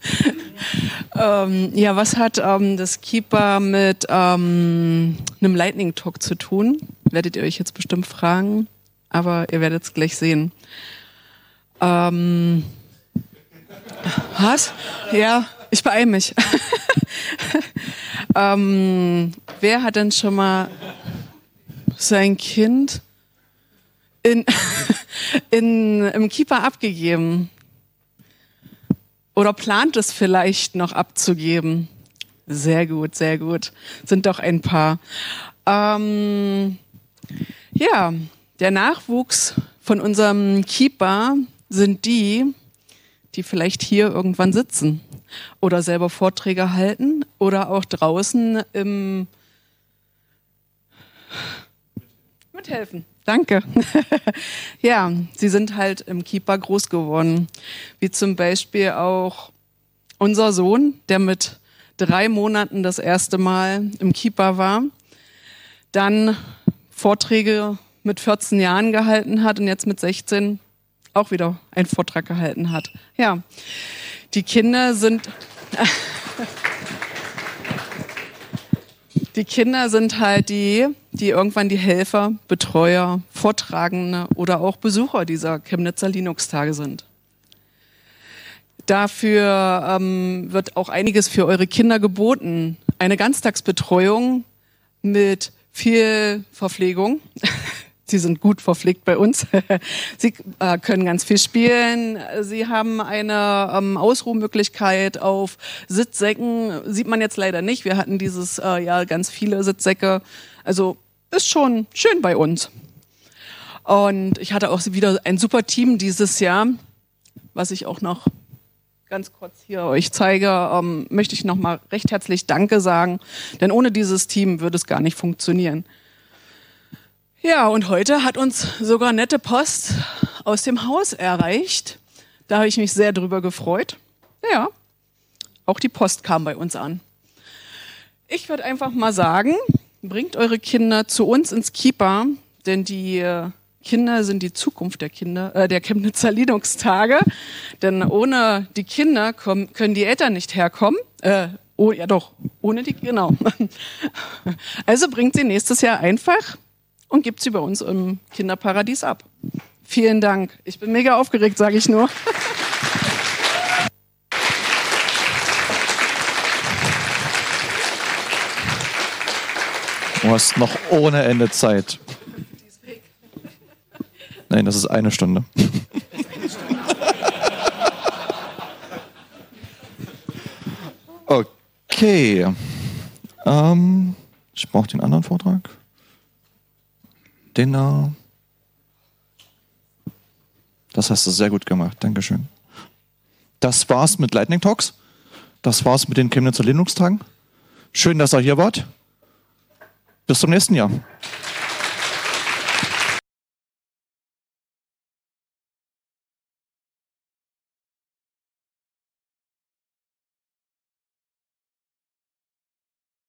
ähm, ja, was hat ähm, das Keepa mit ähm, einem Lightning Talk zu tun? Werdet ihr euch jetzt bestimmt fragen, aber ihr werdet es gleich sehen. Ähm, was? Ja, ich beeile mich. ähm, wer hat denn schon mal sein Kind in, in, im Keepa abgegeben? Oder plant es vielleicht noch abzugeben? Sehr gut, sehr gut. Sind doch ein paar. Ähm, ja, der Nachwuchs von unserem Keepa sind die, die vielleicht hier irgendwann sitzen oder selber Vorträge halten oder auch draußen im mithelfen. Danke. Ja, sie sind halt im Keepa groß geworden. Wie zum Beispiel auch unser Sohn, der mit drei Monaten das erste Mal im Keeper war, dann Vorträge mit vierzehn Jahren gehalten hat und jetzt mit sechzehn auch wieder einen Vortrag gehalten hat. Ja, die Kinder sind... Die Kinder sind halt die, die irgendwann die Helfer, Betreuer, Vortragende oder auch Besucher dieser Chemnitzer Linux-Tage sind. Dafür ähm, wird auch einiges für eure Kinder geboten. Eine Ganztagsbetreuung mit viel Verpflegung. Sie sind gut verpflegt bei uns. Sie äh, können ganz viel spielen. Sie haben eine ähm, Ausruhmöglichkeit auf Sitzsäcken. Sieht man jetzt leider nicht. Wir hatten dieses äh, Jahr ganz viele Sitzsäcke. Also ist schon schön bei uns. Und ich hatte auch wieder ein super Team dieses Jahr, was ich auch noch ganz kurz hier euch zeige, ähm, möchte ich nochmal recht herzlich Danke sagen. Denn ohne dieses Team würde es gar nicht funktionieren. Ja, und heute hat uns sogar nette Post aus dem Haus erreicht. Da habe ich mich sehr drüber gefreut. Ja, auch die Post kam bei uns an. Ich würde einfach mal sagen, bringt eure Kinder zu uns ins Keeper, denn die Kinder sind die Zukunft der Kinder, äh, der Chemnitzer Linux-Tage. Denn ohne die Kinder kommen, können die Eltern nicht herkommen. Äh, oh, ja doch, ohne die, genau. Also bringt sie nächstes Jahr einfach und gibt sie bei uns im Kinderparadies ab. Vielen Dank. Ich bin mega aufgeregt, sage ich nur. Du hast noch ohne Ende Zeit. Nein, das ist eine Stunde. Okay. Ähm, ich brauche den anderen Vortrag. Den da. Das hast du sehr gut gemacht. Dankeschön. Das war's mit Lightning Talks. Das war's mit den Chemnitzer Linux-Tagen. Schön, dass ihr hier wart. Bis zum nächsten Jahr.